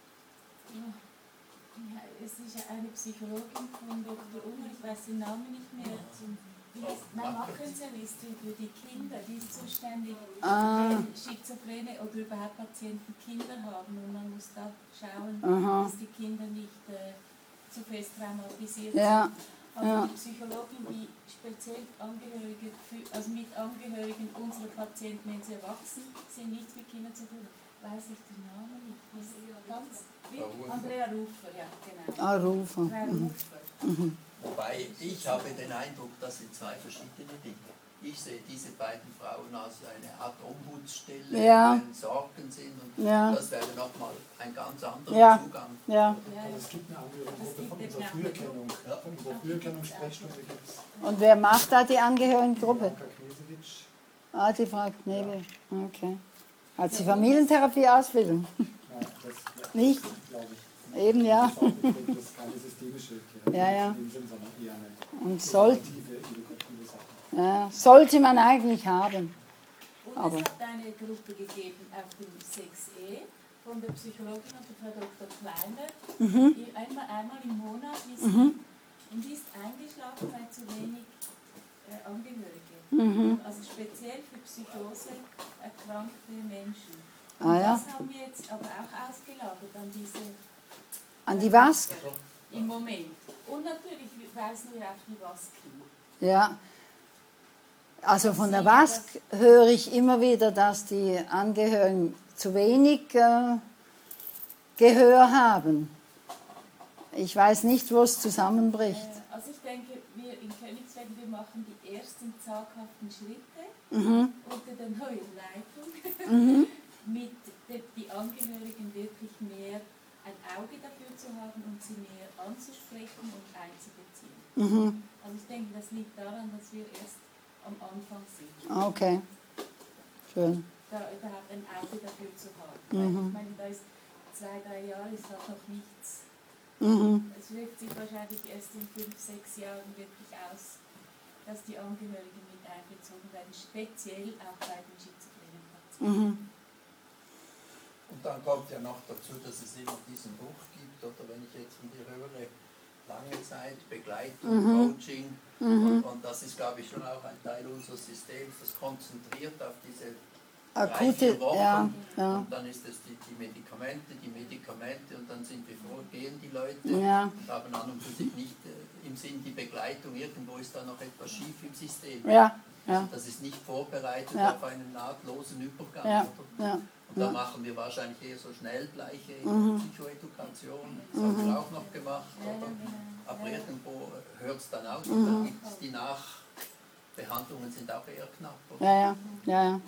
Ja, es ist ja eine Psychologin von Doktor Unger, ich weiß den Namen nicht mehr. Zum, wie heißt, nein, Machenserlist für die Kinder, die ist zuständig, Ah. wenn Schizophrene oder überhaupt Patienten Kinder haben. Und man muss da schauen, Aha. dass die Kinder nicht äh, zu fest traumatisiert Ja. sind. Aber Ja. die Psychologin, die speziell Angehörige, für, also mit Angehörigen unserer Patienten, wenn sie erwachsen sind, nichts mit Kindern zu tun, weiß ich den Namen nicht. Das ist ganz, wie? Andrea Rufer, ja, genau. Ah, Rufer. Andrea Rufer. Wobei ich habe den Eindruck, das sind zwei verschiedene Dinge. Ich sehe diese beiden Frauen als eine Art Ombudsstelle, Ja. wenn Sorgen sind. Und Ja. das wäre nochmal ein ganz anderer Ja. Zugang. Ja. Ja, Aber es gibt eine Angehörigengruppe von gibt unserer eine Früherkennung. Von unserer Früherkennungssprechstunde gibt es Und wer macht da die Angehörigengruppe? Anka Knesewitsch. Ah, die Frau Knebel. Okay. Hat sie Familientherapie-Ausbildung? Nein, das Nicht? glaube ich. Eben, ja. Das ist auch nicht, das ist keine systemische Therapie Ja, ja. in dem Sinn, sondern eher eine Und soll, edukative, edukative Sache. ja, sollte man eigentlich haben. Und Aber- es hat eine Gruppe gegeben auf dem sechs E von der Psychologin und der Frau Doktor Kleiner, Mhm. die einmal, einmal im Monat wissen, und die ist eingeschlafen, weil zu wenig äh, Angehörige. Mhm. Also speziell für Psychose erkrankte Menschen. Und Ah, ja. das haben wir jetzt aber auch ausgelagert an diese An die Wask? im Moment. Und natürlich weisen wir auf die Wask hin. Ja. Also von der Wask höre ich immer wieder, dass die Angehörigen zu wenig äh, Gehör haben. Ich weiß nicht, wo es zusammenbricht. Äh, Also ich denke, wir in Königswald, wir machen die ersten zaghaften Schritte Mhm. unter der neuen Leitung, Mhm. mit de, die Angehörigen wirklich mehr ein Auge dafür zu haben und sie mehr anzusprechen und einzubeziehen. Mhm. Also ich denke, das liegt daran, dass wir erst am Anfang sind, Okay. Schön. da überhaupt ein Auge dafür zu haben. Mhm. Weil ich meine, da ist zwei, drei Jahre, ist halt noch nichts. Mhm. Es wirkt sich wahrscheinlich erst in fünf, sechs Jahren wirklich aus, dass die Angehörigen mit einbezogen werden, speziell auch bei den schizophrenen Patienten. Mhm. Und dann kommt ja noch dazu, dass es immer diesen Bruch gibt, oder wenn ich jetzt von dir höre, lange Zeit Begleitung, Mhm. Coaching, Mhm. und, und das ist, glaube ich, schon auch ein Teil unseres Systems, das konzentriert auf diese Akute, drei, vier Wochen. ja, ja. Und dann ist es die, die Medikamente, die Medikamente, und dann sind wir vor, gehen die Leute Ja. und haben an und für sich nicht äh, im Sinn die Begleitung, irgendwo ist da noch etwas schief im System. Ja, ja, Das ist nicht vorbereitet Ja. auf einen nahtlosen Übergang. ja, Oder? ja. Und da machen wir wahrscheinlich eher so Schnellbleiche Mhm. Psychoedukation, das haben wir auch noch gemacht. Ja, Oder? genau. Aber Ja. irgendwo hört es dann auf, Mhm. und dann gibt's die Nachbehandlungen sind auch eher knapp. Oder? Ja, ja, ja, ja.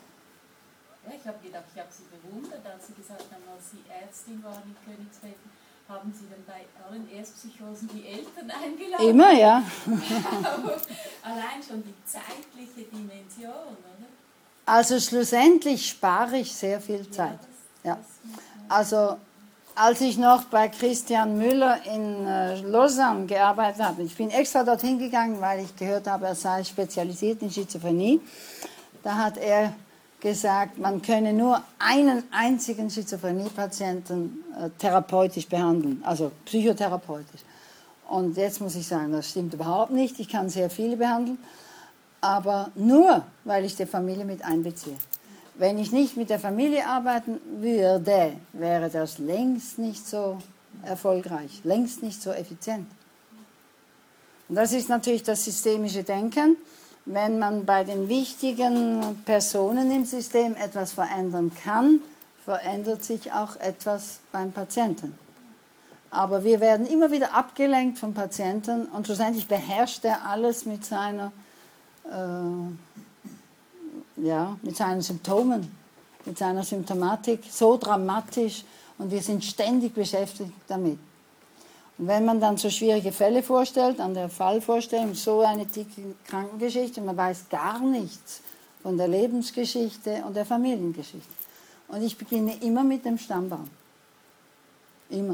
Ja, ich habe gedacht, ich habe sie bewundert, als sie gesagt haben, als sie Ärztin waren in Königswald, haben sie dann bei allen Erstpsychosen die Eltern eingeladen. Immer, ja. Aber allein schon die zeitliche Dimension, oder? Also schlussendlich spare ich sehr viel Zeit. Ja. Das, das muss man- Also als ich noch bei Christian Müller in äh, Lausanne gearbeitet habe, ich bin extra dorthin gegangen, weil ich gehört habe, er sei spezialisiert in Schizophrenie. Da hat er gesagt, man könne nur einen einzigen Schizophrenie-Patienten äh, therapeutisch behandeln, also psychotherapeutisch. Und jetzt muss ich sagen, das stimmt überhaupt nicht. Ich kann sehr viele behandeln, aber nur, weil ich die Familie mit einbeziehe. wenn ich nicht mit der Familie arbeiten würde, wäre das längst nicht so erfolgreich, längst nicht so effizient. Und das ist natürlich das systemische Denken. Wenn man bei den wichtigen Personen im System etwas verändern kann, verändert sich auch etwas beim Patienten. Aber wir werden immer wieder abgelenkt vom Patienten und schlussendlich beherrscht er alles mit seiner, äh, ja, mit seinen Symptomen, mit seiner Symptomatik, so dramatisch und wir sind ständig beschäftigt damit. Und wenn man dann so schwierige Fälle vorstellt, an der Fallvorstellung, so eine dicke Krankengeschichte, man weiß gar nichts von der Lebensgeschichte und der Familiengeschichte. Und ich beginne immer mit dem Stammbaum. Immer.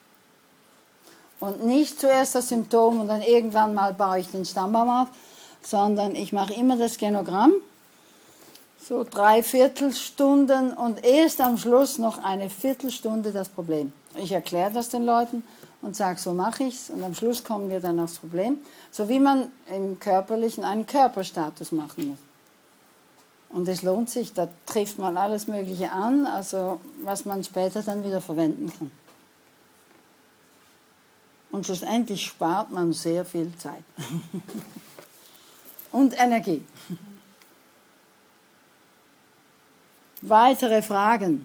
Und nicht zuerst das Symptom und dann irgendwann mal baue ich den Stammbaum auf, sondern ich mache immer das Genogramm, so drei Viertelstunden und erst am Schluss noch eine Viertelstunde das Problem. Ich erkläre das den Leuten und sage, so mache ich es und am Schluss kommen wir dann aufs Problem, so wie man im Körperlichen einen Körperstatus machen muss. Und es lohnt sich, da trifft man alles Mögliche an, also was man später dann wieder verwenden kann. Und schlussendlich spart man sehr viel Zeit. Und Energie. Weitere Fragen?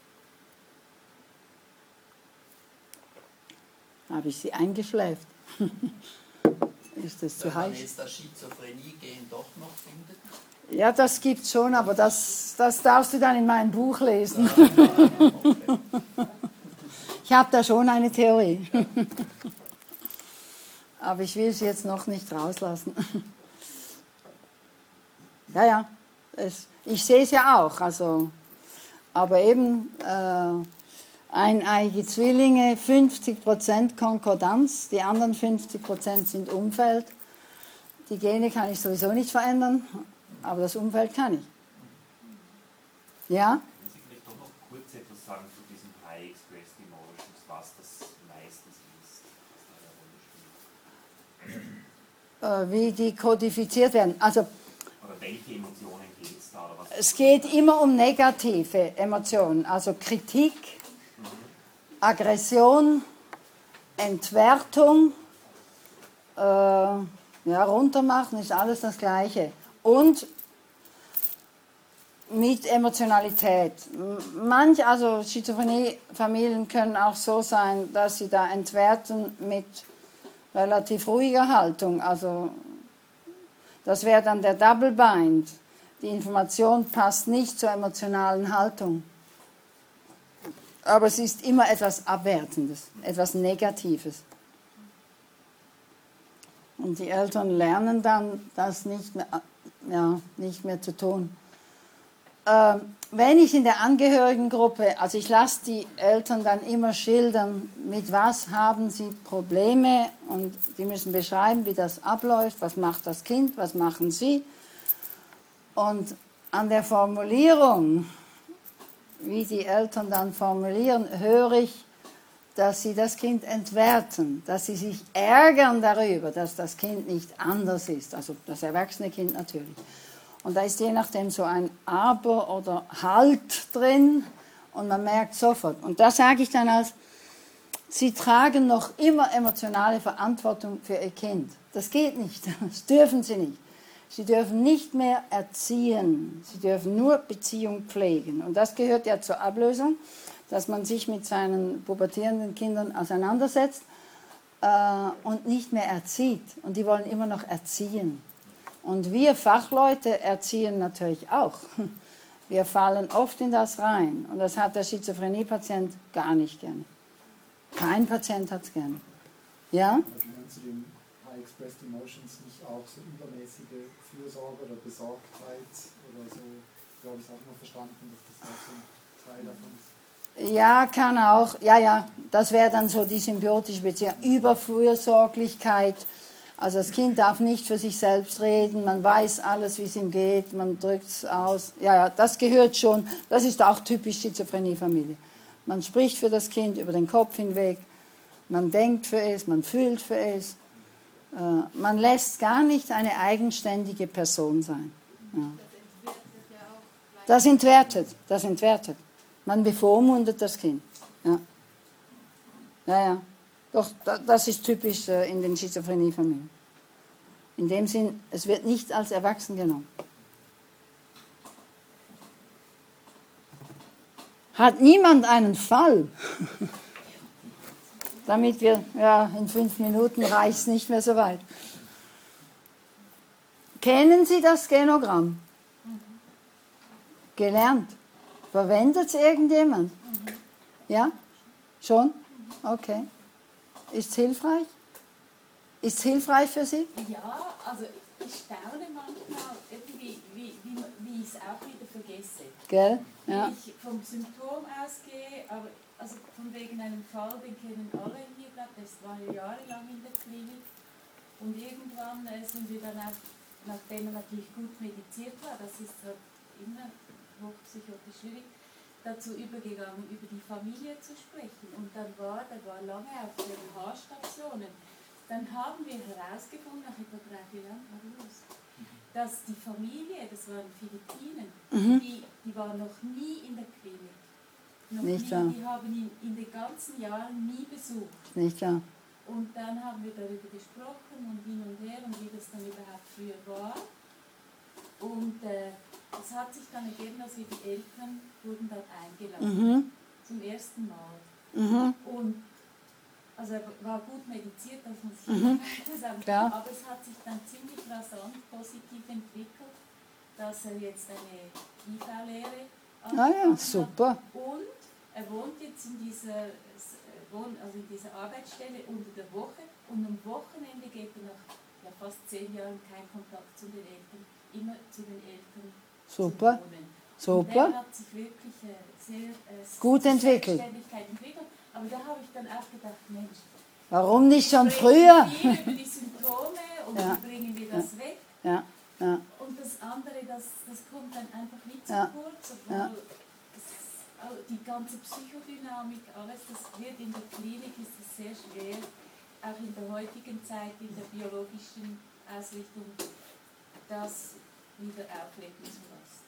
Habe ich Sie eingeschläft? Ist das zu Wenn man heiß? jetzt das Schizophrenie-Gen doch noch findet. Ja, das gibt es schon, aber das, das darfst du dann in meinem Buch lesen. Ich habe da schon eine Theorie. Aber ich will sie jetzt noch nicht rauslassen. Ja, ja, es, ich sehe es ja auch. Also, aber eben äh, eineige Zwillinge, fünfzig Prozent Konkordanz, die anderen fünfzig Prozent sind Umfeld. Die Gene kann ich sowieso nicht verändern, aber das Umfeld kann ich. Ja? Können Sie vielleicht doch noch kurz etwas sagen zu diesen High Expressed Emotions, was das meistens ist, was da eine Rolle spielt? Äh, wie die kodifiziert werden. Also, Oder welche Emotionen geht es da? Oder was es geht immer um negative Emotionen, also Kritik, Aggression, Entwertung, äh, ja, runtermachen ist alles das Gleiche. Und mit Emotionalität. Manch, also Schizophrenie-Familien können auch so sein, dass sie da entwerten mit relativ ruhiger Haltung. Also das wäre dann der Double Bind. Die Information passt nicht zur emotionalen Haltung. Aber es ist immer etwas Abwertendes, etwas Negatives. Und die Eltern lernen dann, das nicht mehr, ja, nicht mehr zu tun. Ähm, wenn ich in der Angehörigengruppe, also ich lasse die Eltern dann immer schildern, mit was haben sie Probleme und die müssen beschreiben, wie das abläuft, was macht das Kind, was machen sie. Und an der Formulierung, wie die Eltern dann formulieren, höre ich, dass sie das Kind entwerten, dass sie sich ärgern darüber, dass das Kind nicht anders ist, also das erwachsene Kind natürlich. Und da ist je nachdem so ein Aber oder Halt drin und man merkt sofort. Und da sage ich dann als, sie tragen noch immer emotionale Verantwortung für ihr Kind. Das geht nicht, das dürfen sie nicht. Sie dürfen nicht mehr erziehen, sie dürfen nur Beziehung pflegen. Und das gehört ja zur Ablösung, dass man sich mit seinen pubertierenden Kindern auseinandersetzt äh, und nicht mehr erzieht. Und die wollen immer noch erziehen. Und wir Fachleute erziehen natürlich auch. Wir fallen oft in das rein. Und das hat der Schizophrenie-Patient gar nicht gerne. Kein Patient hat es gerne. Ja? Gehören zu den High Expressed Emotions nicht auch so übermäßige Fürsorge oder Besorgtheit oder so? Ich glaube, ich habe auch noch verstanden, dass das auch so ein Teil davon ist. Ja, kann auch. Ja, ja, das wäre dann so die symbiotische Beziehung. Überfürsorglichkeit. Also das Kind darf nicht für sich selbst reden, man weiß alles, wie es ihm geht, man drückt es aus. Ja, ja, das gehört schon, das ist auch typisch Schizophrenie-Familie. Man spricht für das Kind über den Kopf hinweg, man denkt für es, man fühlt für es. Äh, man lässt gar nicht eine eigenständige Person sein. Ja. Das entwertet, das entwertet. Man bevormundet das Kind. Ja, ja, ja. Doch, das ist typisch in den Schizophreniefamilien. In dem Sinn, es wird nicht als erwachsen genommen. Hat niemand einen Fall? Damit wir, ja, in fünf Minuten reicht es nicht mehr so weit. Kennen Sie das Genogramm? Gelernt? Verwendet es irgendjemand? Ja? Schon? Okay. Ist es hilfreich? Ist es hilfreich für Sie? Ja, also ich staune manchmal, wie, wie, wie, wie ich es auch wieder vergesse. Gell? Ja. Wenn ich vom Symptom ausgehe, aber also von wegen einem Fall, den kennen alle hier, glaube ich, das war ja jahrelang in der Klinik. Und irgendwann äh, sind wir dann auch, nachdem er natürlich gut mediziert war, das ist halt immer hochpsychotisch schwierig, dazu übergegangen, über die Familie zu sprechen. Und dann war, der war lange auf den Haarstationen. Dann haben wir herausgefunden, nach etwa drei, vier Jahren, dass die Familie, das waren Philippinen, Mhm. die, die waren noch nie in der Klinik. Noch Nicht nie, wahr. die haben ihn in den ganzen Jahren nie besucht. Nicht wahr? Und dann haben wir darüber gesprochen und hin und her und wie das dann überhaupt früher war. Und äh, es hat sich dann ergeben, dass wir die Eltern wurden dann eingeladen. Mhm. Zum ersten Mal. Mhm. Und also er war gut mediziert, das muss ich Mhm. sagen. Ja. Aber es hat sich dann ziemlich rasant positiv entwickelt, dass er jetzt eine I V-Lehre Ah ja, super. und er wohnt jetzt in dieser, also in dieser Arbeitsstelle unter der Woche und am Wochenende geht er nach ja, fast zehn Jahren kein Kontakt zu den Eltern, immer zu den Eltern Super. zu wohnen. Und Super. der hat sich wirklich äh, sehr äh, Gut entwickelt. Selbstständigkeit entwickelt. Aber da habe ich dann auch gedacht, Mensch, Warum nicht schon wir früher? reden viel über die Symptome und Ja. wie bringen wir das weg. Ja, ja. Und das andere, das, das kommt dann einfach nicht zu Ja. kurz, obwohl Ja. es, also die ganze Psychodynamik, alles, das wird in der Klinik, ist es sehr schwer, auch in der heutigen Zeit, in der biologischen Ausrichtung, das wieder aufleben zu lassen.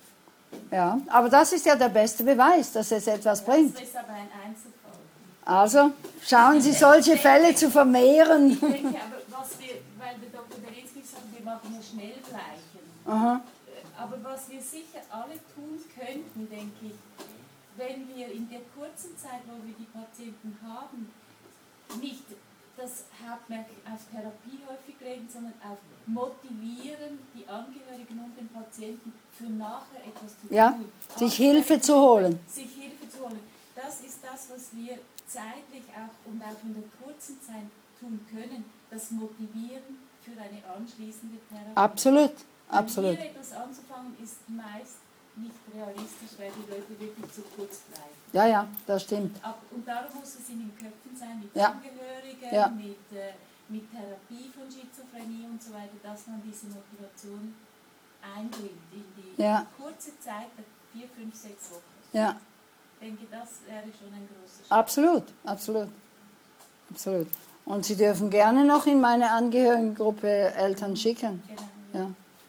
Ja, aber das ist ja der beste Beweis, dass es etwas bringt. Das ist aber ein Einzelfall. Also, schauen Sie, solche Fälle zu vermehren. Ich denke aber, was wir, weil der Doktor Berlinski sagt, wir machen ja Schnellgleichen. Aha. Aber was wir sicher alle tun könnten, denke ich, wenn wir in der kurzen Zeit, wo wir die Patienten haben, nicht das Hauptmerk auf Therapie häufig legen, sondern auf motivieren die Angehörigen und den Patienten für nachher etwas zu Ja, tun. sich Hilfe zu holen. Sich Hilfe zu holen. Das ist das, was wir zeitlich auch und auch in der kurzen Zeit tun können, das Motivieren für eine anschließende Therapie. Absolut, absolut. Hier etwas anzufangen ist meist nicht realistisch, weil die Leute wirklich zu kurz bleiben. Ja, ja, das stimmt. Ab, und darum muss es in den Köpfen sein, mit Ja. Angehörigen, Ja. mit, äh, mit Therapie von Schizophrenie und so weiter, dass man diese Motivation einbringt in die Ja. kurze Zeit der vier, fünf, sechs Wochen. Ja, Ich denke, das wäre schon ein großer Schritt. absolut, absolut, absolut. Und Sie dürfen gerne noch in meine Angehörigengruppe Eltern schicken. Genau, Ja.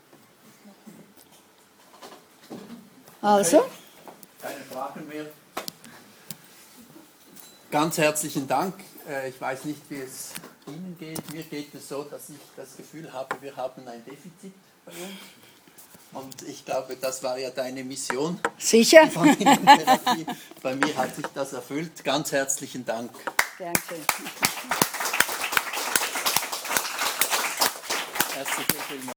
Also, Okay. Keine Fragen mehr. Ganz herzlichen Dank. Äh, Ich weiß nicht, wie es Ihnen geht. Mir geht es so, dass ich das Gefühl habe, wir haben ein Defizit bei uns. Und ich glaube, das war ja deine Mission, sicher. die Familientherapie. Bei mir hat sich das erfüllt. Ganz herzlichen Dank. Danke. Herzlichen Dank.